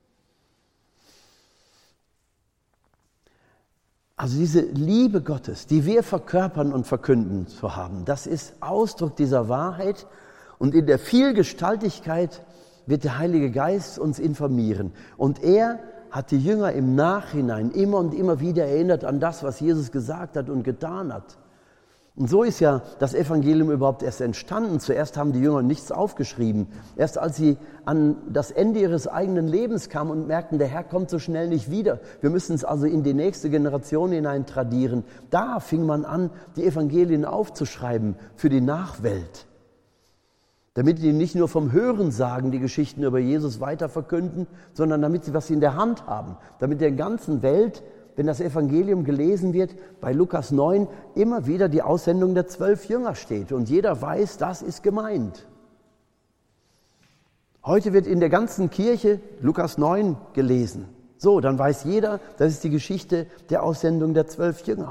Also diese Liebe Gottes, die wir verkörpern und verkünden zu haben, das ist Ausdruck dieser Wahrheit Und in der Vielgestaltigkeit wird der Heilige Geist uns informieren. Und er hat die Jünger im Nachhinein immer und immer wieder erinnert an das, was Jesus gesagt hat und getan hat. Und so ist ja das Evangelium überhaupt erst entstanden. Zuerst haben die Jünger nichts aufgeschrieben. Erst als sie an das Ende ihres eigenen Lebens kamen und merkten, der Herr kommt so schnell nicht wieder. Wir müssen es also in die nächste Generation hinein tradieren. Da fing man an, die Evangelien aufzuschreiben für die Nachwelt. Damit die nicht nur vom Hörensagen die Geschichten über Jesus weiter verkünden, sondern damit sie was in der Hand haben. Damit der ganzen Welt, wenn das Evangelium gelesen wird, bei Lukas 9 immer wieder die Aussendung der 12 Jünger steht. Und jeder weiß, das ist gemeint. Heute wird in der ganzen Kirche Lukas 9 gelesen. So, dann weiß jeder, das ist die Geschichte der Aussendung der 12 Jünger.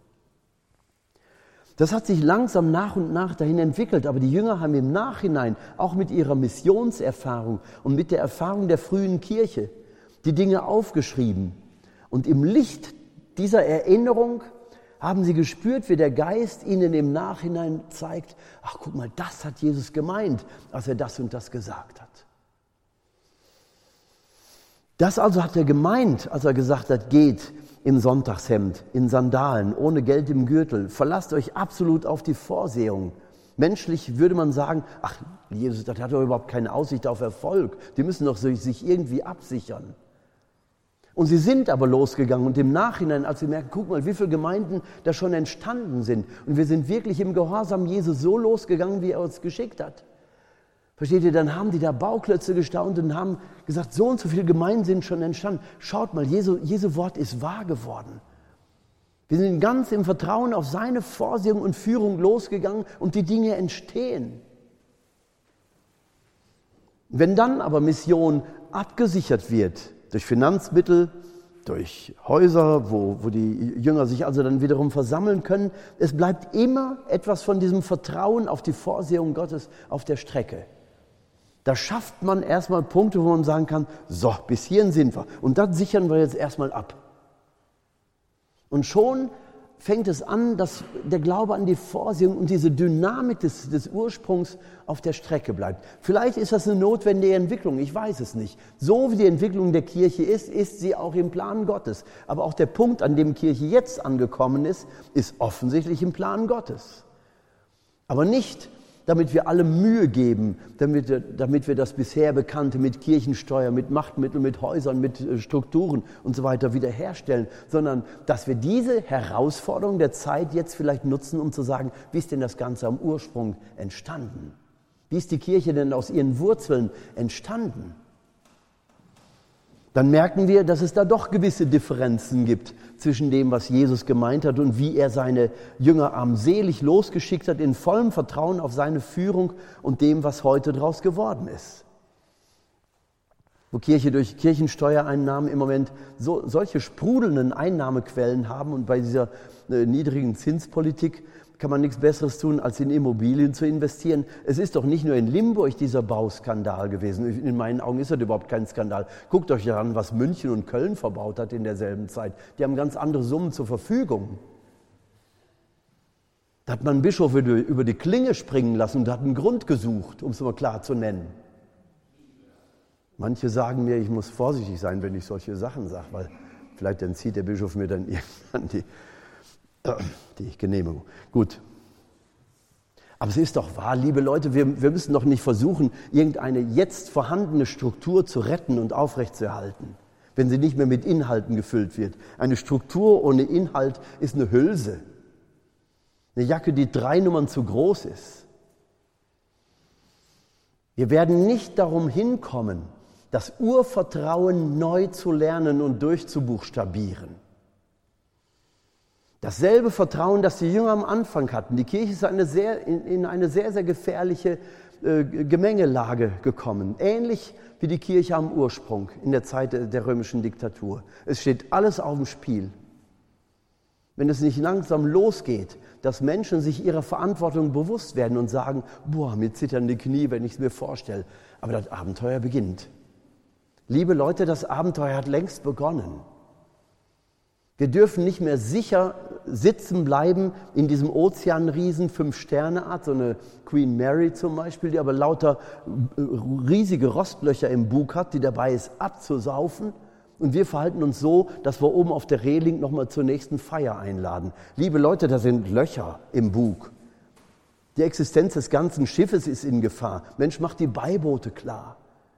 Das hat sich langsam nach und nach dahin entwickelt, aber die Jünger haben im Nachhinein, auch mit ihrer Missionserfahrung und mit der Erfahrung der frühen Kirche, die Dinge aufgeschrieben. Und im Licht dieser Erinnerung haben sie gespürt, wie der Geist ihnen im Nachhinein zeigt, ach guck mal, das hat Jesus gemeint, als er das und das gesagt hat. Das also hat er gemeint, als er gesagt hat, geht im Sonntagshemd, in Sandalen, ohne Geld im Gürtel. Verlasst euch absolut auf die Vorsehung. Menschlich würde man sagen, ach, Jesus, das hat doch überhaupt keine Aussicht auf Erfolg. Die müssen doch sich irgendwie absichern. Und sie sind aber losgegangen und im Nachhinein, als sie merken, guck mal, wie viele Gemeinden da schon entstanden sind. Und wir sind wirklich im Gehorsam Jesu so losgegangen, wie er uns geschickt hat. Versteht ihr, dann haben die da Bauklötze gestaunt und haben gesagt, so und so viele Gemeinden sind schon entstanden. Schaut mal, Jesu Wort ist wahr geworden. Wir sind ganz im Vertrauen auf seine Vorsehung und Führung losgegangen und die Dinge entstehen. Wenn dann aber Mission abgesichert wird, durch Finanzmittel, durch Häuser, wo die Jünger sich also dann wiederum versammeln können, es bleibt immer etwas von diesem Vertrauen auf die Vorsehung Gottes auf der Strecke. Da schafft man erstmal Punkte, wo man sagen kann, so, bis hierhin sind wir. Und das sichern wir jetzt erstmal ab. Und schon fängt es an, dass der Glaube an die Vorsehung und diese Dynamik des Ursprungs auf der Strecke bleibt. Vielleicht ist das eine notwendige Entwicklung, ich weiß es nicht. So wie die Entwicklung der Kirche ist sie auch im Plan Gottes. Aber auch der Punkt, an dem Kirche jetzt angekommen ist offensichtlich im Plan Gottes. Aber nicht, damit wir alle Mühe geben, damit wir das bisher Bekannte mit Kirchensteuer, mit Machtmitteln, mit Häusern, mit Strukturen und so weiter wiederherstellen, sondern dass wir diese Herausforderung der Zeit jetzt vielleicht nutzen, um zu sagen, wie ist denn das Ganze am Ursprung entstanden? Wie ist die Kirche denn aus ihren Wurzeln entstanden? Dann merken wir, dass es da doch gewisse Differenzen gibt zwischen dem, was Jesus gemeint hat und wie er seine Jünger armselig losgeschickt hat, in vollem Vertrauen auf seine Führung und dem, was heute daraus geworden ist. Wo Kirche durch Kirchensteuereinnahmen im Moment solche sprudelnden Einnahmequellen haben und bei dieser niedrigen Zinspolitik kann man nichts Besseres tun, als in Immobilien zu investieren. Es ist doch nicht nur in Limburg dieser Bauskandal gewesen. In meinen Augen ist das überhaupt kein Skandal. Guckt euch an, was München und Köln verbaut hat in derselben Zeit. Die haben ganz andere Summen zur Verfügung. Da hat man einen Bischof über die Klinge springen lassen und hat einen Grund gesucht, um es mal klar zu nennen. Manche sagen mir, ich muss vorsichtig sein, wenn ich solche Sachen sage, weil vielleicht entzieht der Bischof mir dann irgendwann die Genehmigung. Gut. Aber es ist doch wahr, liebe Leute, wir müssen doch nicht versuchen, irgendeine jetzt vorhandene Struktur zu retten und aufrechtzuerhalten, wenn sie nicht mehr mit Inhalten gefüllt wird. Eine Struktur ohne Inhalt ist eine Hülse. Eine Jacke, die 3 Nummern zu groß ist. Wir werden nicht darum hinkommen, das Urvertrauen neu zu lernen und durchzubuchstabieren. Dasselbe Vertrauen, das die Jünger am Anfang hatten. Die Kirche ist in eine sehr, sehr gefährliche Gemengelage gekommen. Ähnlich wie die Kirche am Ursprung in der Zeit der römischen Diktatur. Es steht alles auf dem Spiel. Wenn es nicht langsam losgeht, dass Menschen sich ihrer Verantwortung bewusst werden und sagen, boah, mir zittern die Knie, wenn ich es mir vorstelle. Aber das Abenteuer beginnt. Liebe Leute, das Abenteuer hat längst begonnen. Wir dürfen nicht mehr sicher sitzen bleiben in diesem Ozeanriesen 5-Sterne-Art, so eine Queen Mary zum Beispiel, die aber lauter riesige Rostlöcher im Bug hat, die dabei ist abzusaufen. Und wir verhalten uns so, dass wir oben auf der Reling nochmal zur nächsten Feier einladen. Liebe Leute, da sind Löcher im Bug. Die Existenz des ganzen Schiffes ist in Gefahr. Mensch, mach die Beiboote klar.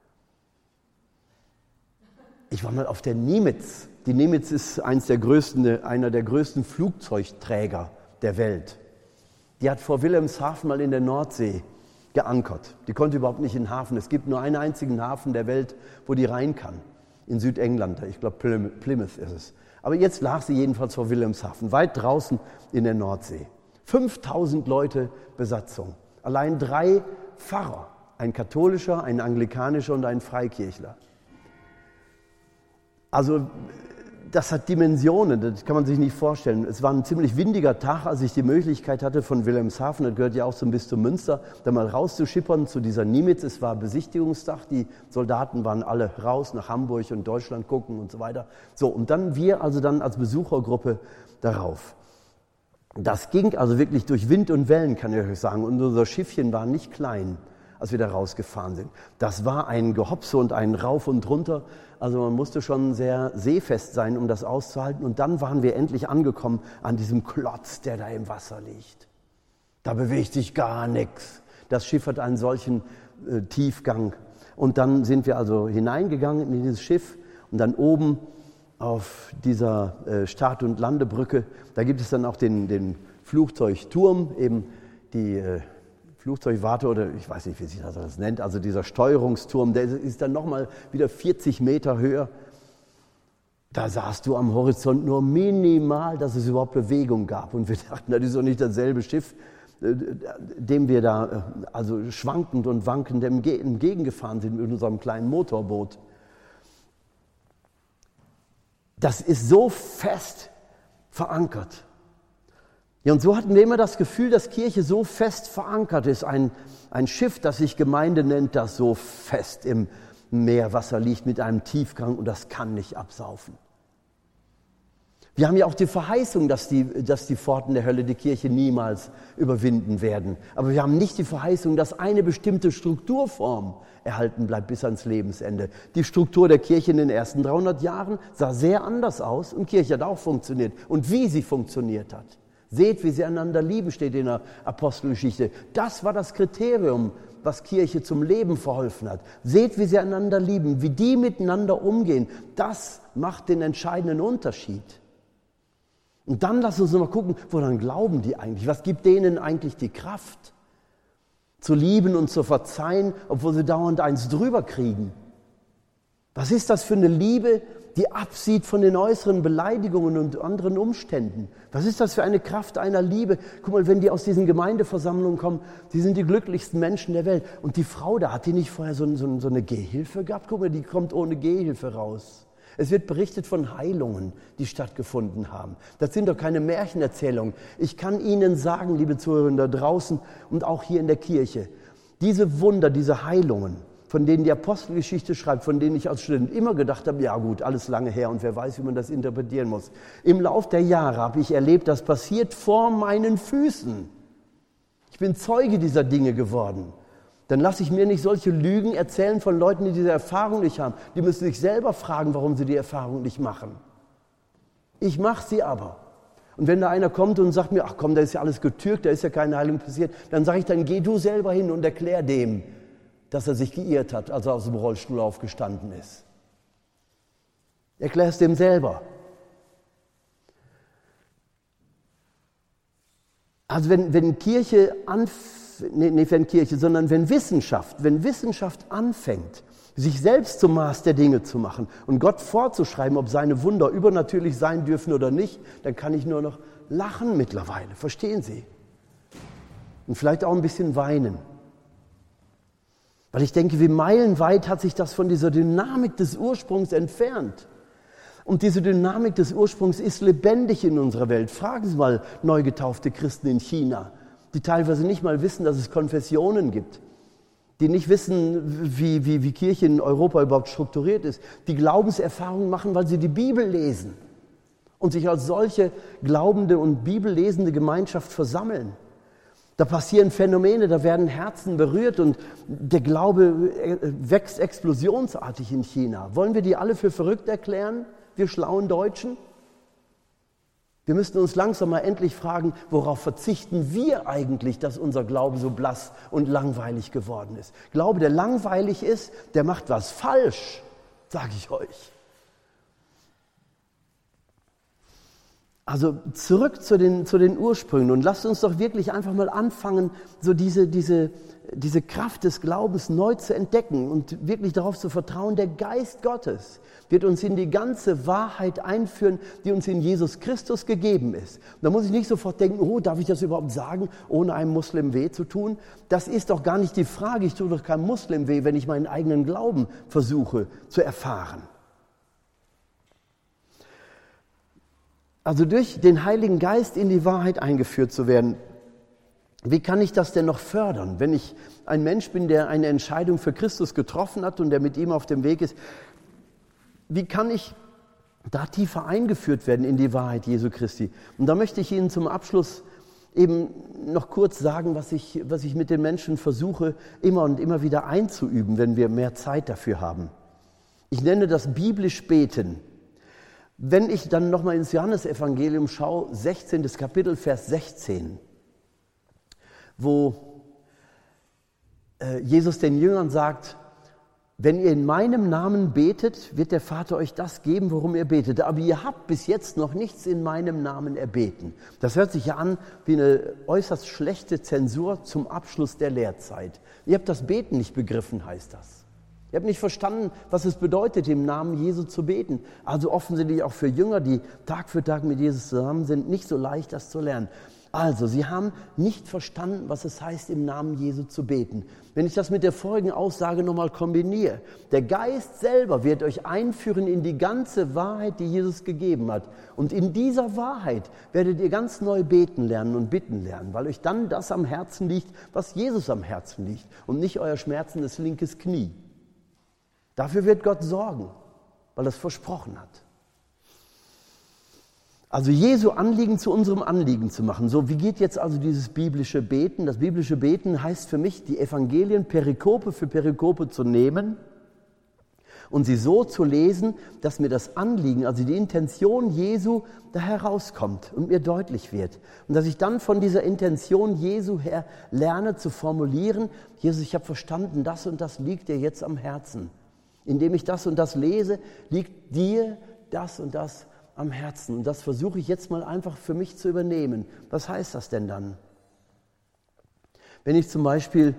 Ich war mal auf der Nimitz. Die Nimitz ist einer der größten Flugzeugträger der Welt. Die hat vor Wilhelmshaven mal in der Nordsee geankert. Die konnte überhaupt nicht in den Hafen. Es gibt nur einen einzigen Hafen der Welt, wo die rein kann. In Südengland, ich glaube Plymouth ist es. Aber jetzt lag sie jedenfalls vor Wilhelmshaven, weit draußen in der Nordsee. 5000 Leute Besatzung. Allein 3 Pfarrer, ein katholischer, ein anglikanischer und ein Freikirchler. Also das hat Dimensionen, das kann man sich nicht vorstellen. Es war ein ziemlich windiger Tag, als ich die Möglichkeit hatte, von Wilhelmshaven, das gehört ja auch zum Bistum Münster, da mal rauszuschippern zu dieser Nimitz. Es war Besichtigungstag, die Soldaten waren alle raus nach Hamburg und Deutschland gucken und so weiter. So, und dann wir also dann als Besuchergruppe darauf. Das ging also wirklich durch Wind und Wellen, kann ich euch sagen. Und unser Schiffchen war nicht klein, als wir da rausgefahren sind. Das war ein Gehopse und ein Rauf und Runter. Also man musste schon sehr seefest sein, um das auszuhalten. Und dann waren wir endlich angekommen an diesem Klotz, der da im Wasser liegt. Da bewegt sich gar nichts. Das Schiff hat einen solchen Tiefgang. Und dann sind wir also hineingegangen in dieses Schiff. Und dann oben auf dieser Start- und Landebrücke, da gibt es dann auch den Flugzeugturm, eben die Flugzeugwarte oder ich weiß nicht, wie sich das nennt, also dieser Steuerungsturm, der ist dann nochmal wieder 40 Meter höher. Da sahst du am Horizont nur minimal, dass es überhaupt Bewegung gab. Und wir dachten, das ist doch nicht dasselbe Schiff, dem wir da also schwankend und wankend entgegengefahren sind mit unserem kleinen Motorboot. Das ist so fest verankert. Ja, und so hatten wir immer das Gefühl, dass Kirche so fest verankert ist. Ein Schiff, das sich Gemeinde nennt, das so fest im Meerwasser liegt mit einem Tiefgang und das kann nicht absaufen. Wir haben ja auch die Verheißung, dass die Pforten der Hölle die Kirche niemals überwinden werden. Aber wir haben nicht die Verheißung, dass eine bestimmte Strukturform erhalten bleibt bis ans Lebensende. Die Struktur der Kirche in den ersten 300 Jahren sah sehr anders aus und Kirche hat auch funktioniert. Und wie sie funktioniert hat. Seht, wie sie einander lieben, steht in der Apostelgeschichte. Das war das Kriterium, was Kirche zum Leben verholfen hat. Seht, wie sie einander lieben, wie die miteinander umgehen. Das macht den entscheidenden Unterschied. Und dann lass uns mal gucken, woran glauben die eigentlich? Was gibt denen eigentlich die Kraft, zu lieben und zu verzeihen, obwohl sie dauernd eins drüber kriegen? Was ist das für eine Liebe, die absieht von den äußeren Beleidigungen und anderen Umständen? Was ist das für eine Kraft einer Liebe? Guck mal, wenn die aus diesen Gemeindeversammlungen kommen, die sind die glücklichsten Menschen der Welt. Und die Frau da, hat die nicht vorher so eine Gehhilfe gehabt? Guck mal, die kommt ohne Gehhilfe raus. Es wird berichtet von Heilungen, die stattgefunden haben. Das sind doch keine Märchenerzählungen. Ich kann Ihnen sagen, liebe Zuhörer da draußen und auch hier in der Kirche, diese Wunder, diese Heilungen, von denen die Apostelgeschichte schreibt, von denen ich als Student immer gedacht habe, ja gut, alles lange her und wer weiß, wie man das interpretieren muss. Im Lauf der Jahre habe ich erlebt, das passiert vor meinen Füßen. Ich bin Zeuge dieser Dinge geworden. Dann lasse ich mir nicht solche Lügen erzählen von Leuten, die diese Erfahrung nicht haben. Die müssen sich selber fragen, warum sie die Erfahrung nicht machen. Ich mache sie aber. Und wenn da einer kommt und sagt mir, ach komm, da ist ja alles getürkt, da ist ja keine Heilung passiert, dann sage ich, dann geh du selber hin und erklär dem, dass er sich geirrt hat, als er aus dem Rollstuhl aufgestanden ist. Erklär es dem selber. Also wenn Wissenschaft anfängt, sich selbst zum Maß der Dinge zu machen und Gott vorzuschreiben, ob seine Wunder übernatürlich sein dürfen oder nicht, dann kann ich nur noch lachen mittlerweile. Verstehen Sie? Und vielleicht auch ein bisschen weinen. Weil ich denke, wie meilenweit hat sich das von dieser Dynamik des Ursprungs entfernt. Und diese Dynamik des Ursprungs ist lebendig in unserer Welt. Fragen Sie mal neu getaufte Christen in China, die teilweise nicht mal wissen, dass es Konfessionen gibt, die nicht wissen, wie Kirche in Europa überhaupt strukturiert ist, die Glaubenserfahrungen machen, weil sie die Bibel lesen und sich als solche glaubende und bibellesende Gemeinschaft versammeln. Da passieren Phänomene, da werden Herzen berührt und der Glaube wächst explosionsartig in China. Wollen wir die alle für verrückt erklären, wir schlauen Deutschen? Wir müssten uns langsam mal endlich fragen, worauf verzichten wir eigentlich, dass unser Glaube so blass und langweilig geworden ist. Glaube, der langweilig ist, der macht was falsch, sage ich euch. Also zurück zu den Ursprüngen und lasst uns doch wirklich einfach mal anfangen, so diese Kraft des Glaubens neu zu entdecken und wirklich darauf zu vertrauen, der Geist Gottes wird uns in die ganze Wahrheit einführen, die uns in Jesus Christus gegeben ist. Und da muss ich nicht sofort denken, oh, darf ich das überhaupt sagen, ohne einem Muslim weh zu tun? Das ist doch gar nicht die Frage, ich tue doch keinem Muslim weh, wenn ich meinen eigenen Glauben versuche zu erfahren. Also durch den Heiligen Geist in die Wahrheit eingeführt zu werden. Wie kann ich das denn noch fördern, wenn ich ein Mensch bin, der eine Entscheidung für Christus getroffen hat und der mit ihm auf dem Weg ist? Wie kann ich da tiefer eingeführt werden in die Wahrheit Jesu Christi? Und da möchte ich Ihnen zum Abschluss eben noch kurz sagen, was ich mit den Menschen versuche, immer und immer wieder einzuüben, wenn wir mehr Zeit dafür haben. Ich nenne das biblisch Beten. Wenn ich dann nochmal ins Johannesevangelium schaue, 16. Kapitel, Vers 16, wo Jesus den Jüngern sagt, wenn ihr in meinem Namen betet, wird der Vater euch das geben, worum ihr betet. Aber ihr habt bis jetzt noch nichts in meinem Namen erbeten. Das hört sich ja an wie eine äußerst schlechte Zensur zum Abschluss der Lehrzeit. Ihr habt das Beten nicht begriffen, heißt das. Ihr habt nicht verstanden, was es bedeutet, im Namen Jesu zu beten. Also offensichtlich auch für Jünger, die Tag für Tag mit Jesus zusammen sind, nicht so leicht, das zu lernen. Also, sie haben nicht verstanden, was es heißt, im Namen Jesu zu beten. Wenn ich das mit der vorigen Aussage nochmal kombiniere, der Geist selber wird euch einführen in die ganze Wahrheit, die Jesus gegeben hat. Und in dieser Wahrheit werdet ihr ganz neu beten lernen und bitten lernen, weil euch dann das am Herzen liegt, was Jesus am Herzen liegt und nicht euer schmerzendes linkes Knie. Dafür wird Gott sorgen, weil er es versprochen hat. Also Jesu Anliegen zu unserem Anliegen zu machen. So, wie geht jetzt also dieses biblische Beten? Das biblische Beten heißt für mich, die Evangelien Perikope für Perikope zu nehmen und sie so zu lesen, dass mir das Anliegen, also die Intention Jesu, da herauskommt und mir deutlich wird. Und dass ich dann von dieser Intention Jesu her lerne zu formulieren, Jesus, ich habe verstanden, das und das liegt dir jetzt am Herzen. Indem ich das und das lese, liegt dir das und das am Herzen. Und das versuche ich jetzt mal einfach für mich zu übernehmen. Was heißt das denn dann? Wenn ich zum Beispiel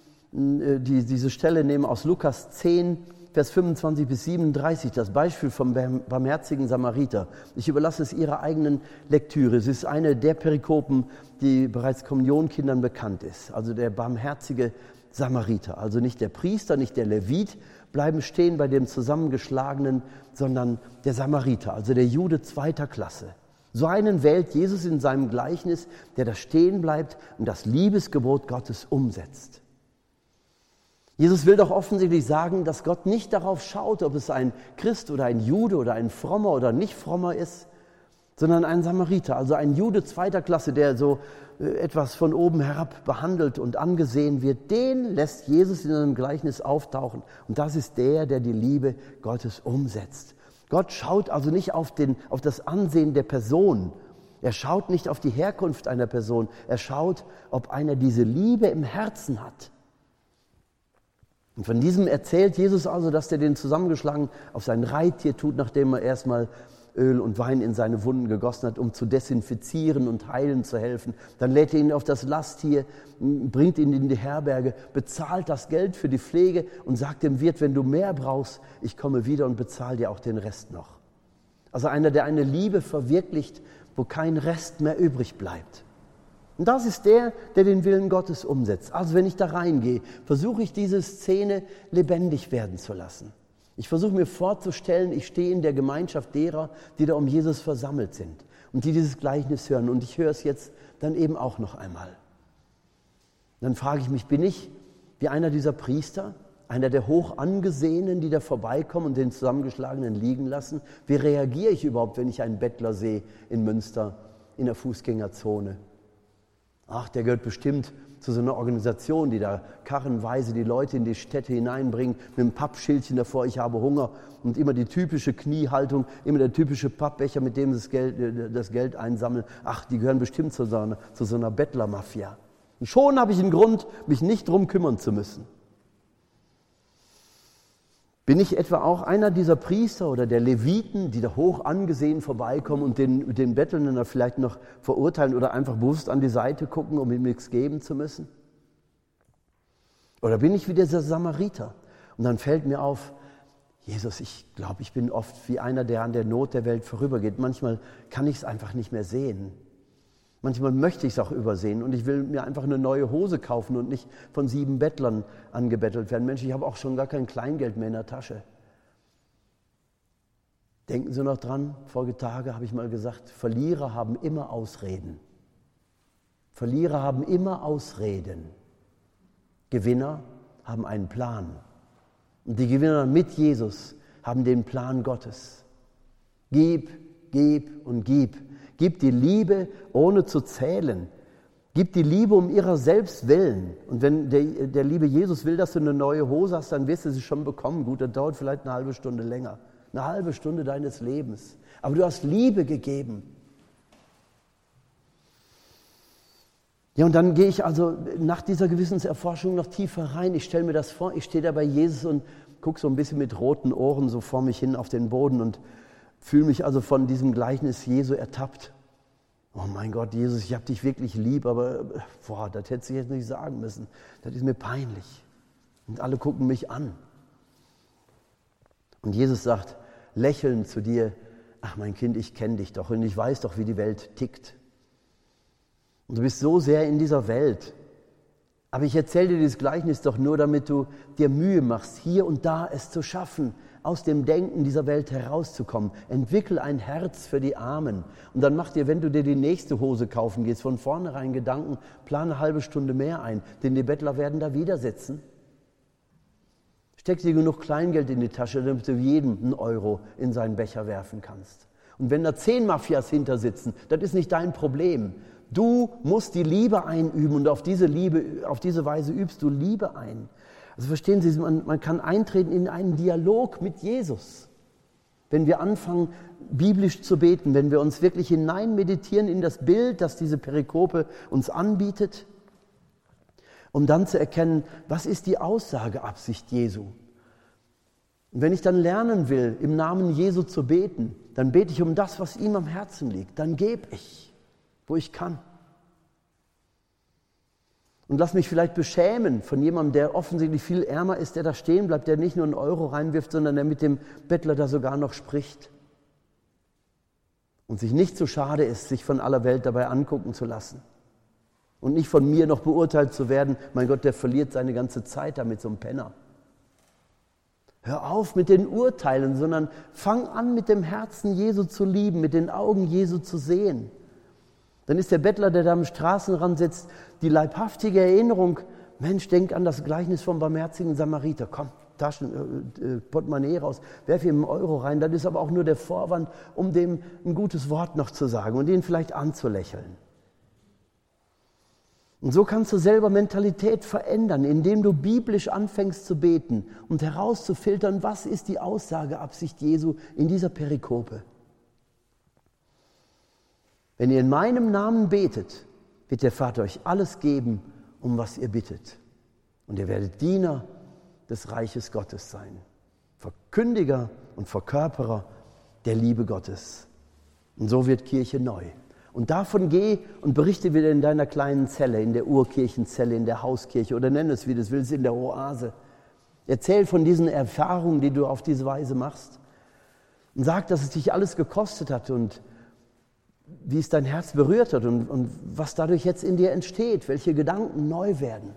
diese Stelle nehme aus Lukas 10, Vers 25 bis 37, das Beispiel vom barmherzigen Samariter. Ich überlasse es Ihrer eigenen Lektüre. Es ist eine der Perikopen, die bereits Kommunionkindern bekannt ist. Also der barmherzige Samariter. Also nicht der Priester, nicht der Levit bleiben stehen bei dem Zusammengeschlagenen, sondern der Samariter, also der Jude zweiter Klasse. So einen wählt Jesus in seinem Gleichnis, der da stehen bleibt und das Liebesgebot Gottes umsetzt. Jesus will doch offensichtlich sagen, dass Gott nicht darauf schaut, ob es ein Christ oder ein Jude oder ein Frommer oder nicht Frommer ist, sondern ein Samariter, also ein Jude zweiter Klasse, der so etwas von oben herab behandelt und angesehen wird, den lässt Jesus in einem Gleichnis auftauchen. Und das ist der die Liebe Gottes umsetzt. Gott schaut also nicht auf das Ansehen der Person. Er schaut nicht auf die Herkunft einer Person. Er schaut, ob einer diese Liebe im Herzen hat. Und von diesem erzählt Jesus also, dass er den Zusammengeschlagen auf sein Reittier tut, nachdem er erstmal Öl und Wein in seine Wunden gegossen hat, um zu desinfizieren und heilen zu helfen. Dann lädt er ihn auf das Lasttier, bringt ihn in die Herberge, bezahlt das Geld für die Pflege und sagt dem Wirt, wenn du mehr brauchst, ich komme wieder und bezahle dir auch den Rest noch. Also einer, der eine Liebe verwirklicht, wo kein Rest mehr übrig bleibt. Und das ist der den Willen Gottes umsetzt. Also wenn ich da reingehe, versuche ich diese Szene lebendig werden zu lassen. Ich versuche mir vorzustellen, ich stehe in der Gemeinschaft derer, die da um Jesus versammelt sind und die dieses Gleichnis hören. Und ich höre es jetzt dann eben auch noch einmal. Dann frage ich mich, bin ich wie einer dieser Priester, einer der Hochangesehenen, die da vorbeikommen und den Zusammengeschlagenen liegen lassen? Wie reagiere ich überhaupt, wenn ich einen Bettler sehe in Münster in der Fußgängerzone? Ach, der gehört bestimmt zu so einer Organisation, die da karrenweise die Leute in die Städte hineinbringen, mit einem Pappschildchen davor, ich habe Hunger, und immer die typische Kniehaltung, immer der typische Pappbecher, mit dem sie das Geld einsammeln. Ach, die gehören bestimmt zu so einer Bettlermafia. Und schon habe ich einen Grund, mich nicht drum kümmern zu müssen. Bin ich etwa auch einer dieser Priester oder der Leviten, die da hoch angesehen vorbeikommen und den Bettelnden da vielleicht noch verurteilen oder einfach bewusst an die Seite gucken, um ihm nichts geben zu müssen? Oder bin ich wie dieser Samariter? Und dann fällt mir auf, Jesus, ich glaube, ich bin oft wie einer, der an der Not der Welt vorübergeht. Manchmal kann ich es einfach nicht mehr sehen. Manchmal möchte ich es auch übersehen und ich will mir einfach eine neue Hose kaufen und nicht von 7 Bettlern angebettelt werden. Mensch, ich habe auch schon gar kein Kleingeld mehr in der Tasche. Denken Sie noch dran, vorige Tage habe ich mal gesagt, Verlierer haben immer Ausreden. Verlierer haben immer Ausreden. Gewinner haben einen Plan. Und die Gewinner mit Jesus haben den Plan Gottes. Gib, gib und gib. Gib die Liebe, ohne zu zählen. Gib die Liebe um ihrer selbst willen. Und wenn der liebe Jesus will, dass du eine neue Hose hast, dann wirst du sie schon bekommen. Gut, das dauert vielleicht eine halbe Stunde länger. Eine halbe Stunde deines Lebens. Aber du hast Liebe gegeben. Ja, und dann gehe ich also nach dieser Gewissenserforschung noch tiefer rein. Ich stelle mir das vor, ich stehe da bei Jesus und gucke so ein bisschen mit roten Ohren so vor mich hin auf den Boden und fühle mich also von diesem Gleichnis Jesu ertappt. Oh mein Gott, Jesus, ich habe dich wirklich lieb, aber das hättest du jetzt nicht sagen müssen. Das ist mir peinlich. Und alle gucken mich an. Und Jesus sagt lächelnd zu dir, ach mein Kind, ich kenne dich doch und ich weiß doch, wie die Welt tickt. Und du bist so sehr in dieser Welt. Aber ich erzähle dir dieses Gleichnis doch nur, damit du dir Mühe machst, hier und da es zu schaffen, aus dem Denken dieser Welt herauszukommen. Entwickel ein Herz für die Armen. Und dann mach dir, wenn du dir die nächste Hose kaufen gehst, von vornherein Gedanken, plane eine halbe Stunde mehr ein, denn die Bettler werden da wieder sitzen. Steck dir genug Kleingeld in die Tasche, damit du jedem einen Euro in seinen Becher werfen kannst. Und wenn da 10 Mafias hinter sitzen, das ist nicht dein Problem. Du musst die Liebe einüben und auf diese Weise übst du Liebe ein. Also verstehen Sie, man kann eintreten in einen Dialog mit Jesus. Wenn wir anfangen, biblisch zu beten, wenn wir uns wirklich hinein meditieren in das Bild, das diese Perikope uns anbietet, um dann zu erkennen, was ist die Aussageabsicht Jesu. Und wenn ich dann lernen will, im Namen Jesu zu beten, dann bete ich um das, was ihm am Herzen liegt. Dann gebe ich, wo ich kann. Und lass mich vielleicht beschämen von jemandem, der offensichtlich viel ärmer ist, der da stehen bleibt, der nicht nur einen Euro reinwirft, sondern der mit dem Bettler da sogar noch spricht. Und sich nicht so schade ist, sich von aller Welt dabei angucken zu lassen. Und nicht von mir noch beurteilt zu werden, mein Gott, der verliert seine ganze Zeit da mit so einem Penner. Hör auf mit den Urteilen, sondern fang an, mit dem Herzen Jesu zu lieben, mit den Augen Jesu zu sehen. Dann ist der Bettler, der da am Straßenrand sitzt, die leibhaftige Erinnerung, Mensch, denk an das Gleichnis vom barmherzigen Samariter. Komm, Portemonnaie raus, werf ihm einen Euro rein. Das ist aber auch nur der Vorwand, um dem ein gutes Wort noch zu sagen und ihn vielleicht anzulächeln. Und so kannst du selber Mentalität verändern, indem du biblisch anfängst zu beten und herauszufiltern, was ist die Aussageabsicht Jesu in dieser Perikope. Wenn ihr in meinem Namen betet, wird der Vater euch alles geben, um was ihr bittet. Und ihr werdet Diener des Reiches Gottes sein. Verkündiger und Verkörperer der Liebe Gottes. Und so wird Kirche neu. Und davon geh und berichte wieder in deiner kleinen Zelle, in der Urkirchenzelle, in der Hauskirche oder nenn es, wie du es willst, in der Oase. Erzähl von diesen Erfahrungen, die du auf diese Weise machst. Und sag, dass es dich alles gekostet hat und wie es dein Herz berührt hat und was dadurch jetzt in dir entsteht, welche Gedanken neu werden.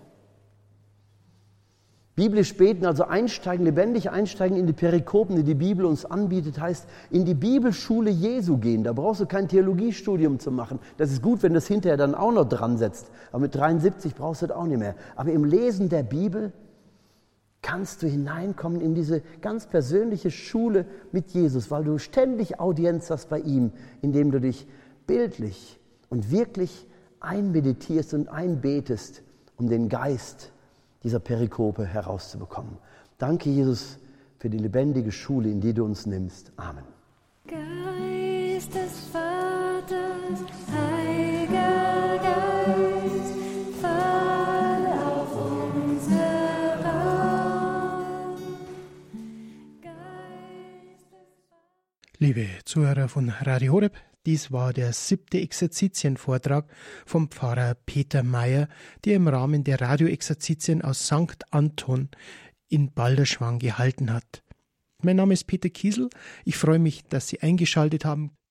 Biblisch beten, also einsteigen, lebendig einsteigen in die Perikopen, die die Bibel uns anbietet, heißt in die Bibelschule Jesu gehen. Da brauchst du kein Theologiestudium zu machen. Das ist gut, wenn du es hinterher dann auch noch dran setzt. Aber mit 73 brauchst du das auch nicht mehr. Aber im Lesen der Bibel kannst du hineinkommen in diese ganz persönliche Schule mit Jesus, weil du ständig Audienz hast bei ihm, indem du dich bildlich und wirklich einmeditierst und einbetest, um den Geist dieser Perikope herauszubekommen. Danke, Jesus, für die lebendige Schule, in die du uns nimmst. Amen. Geist des Vaters, Heiliger Geist, fall auf uns herab. Liebe Zuhörer von Radio Horeb, dies war der 7. Exerzitienvortrag vom Pfarrer Peter Mayer, der im Rahmen der Radioexerzitien aus St. Anton in Balderschwang gehalten hat. Mein Name ist Peter Kiesel. Ich freue mich, dass Sie eingeschaltet haben.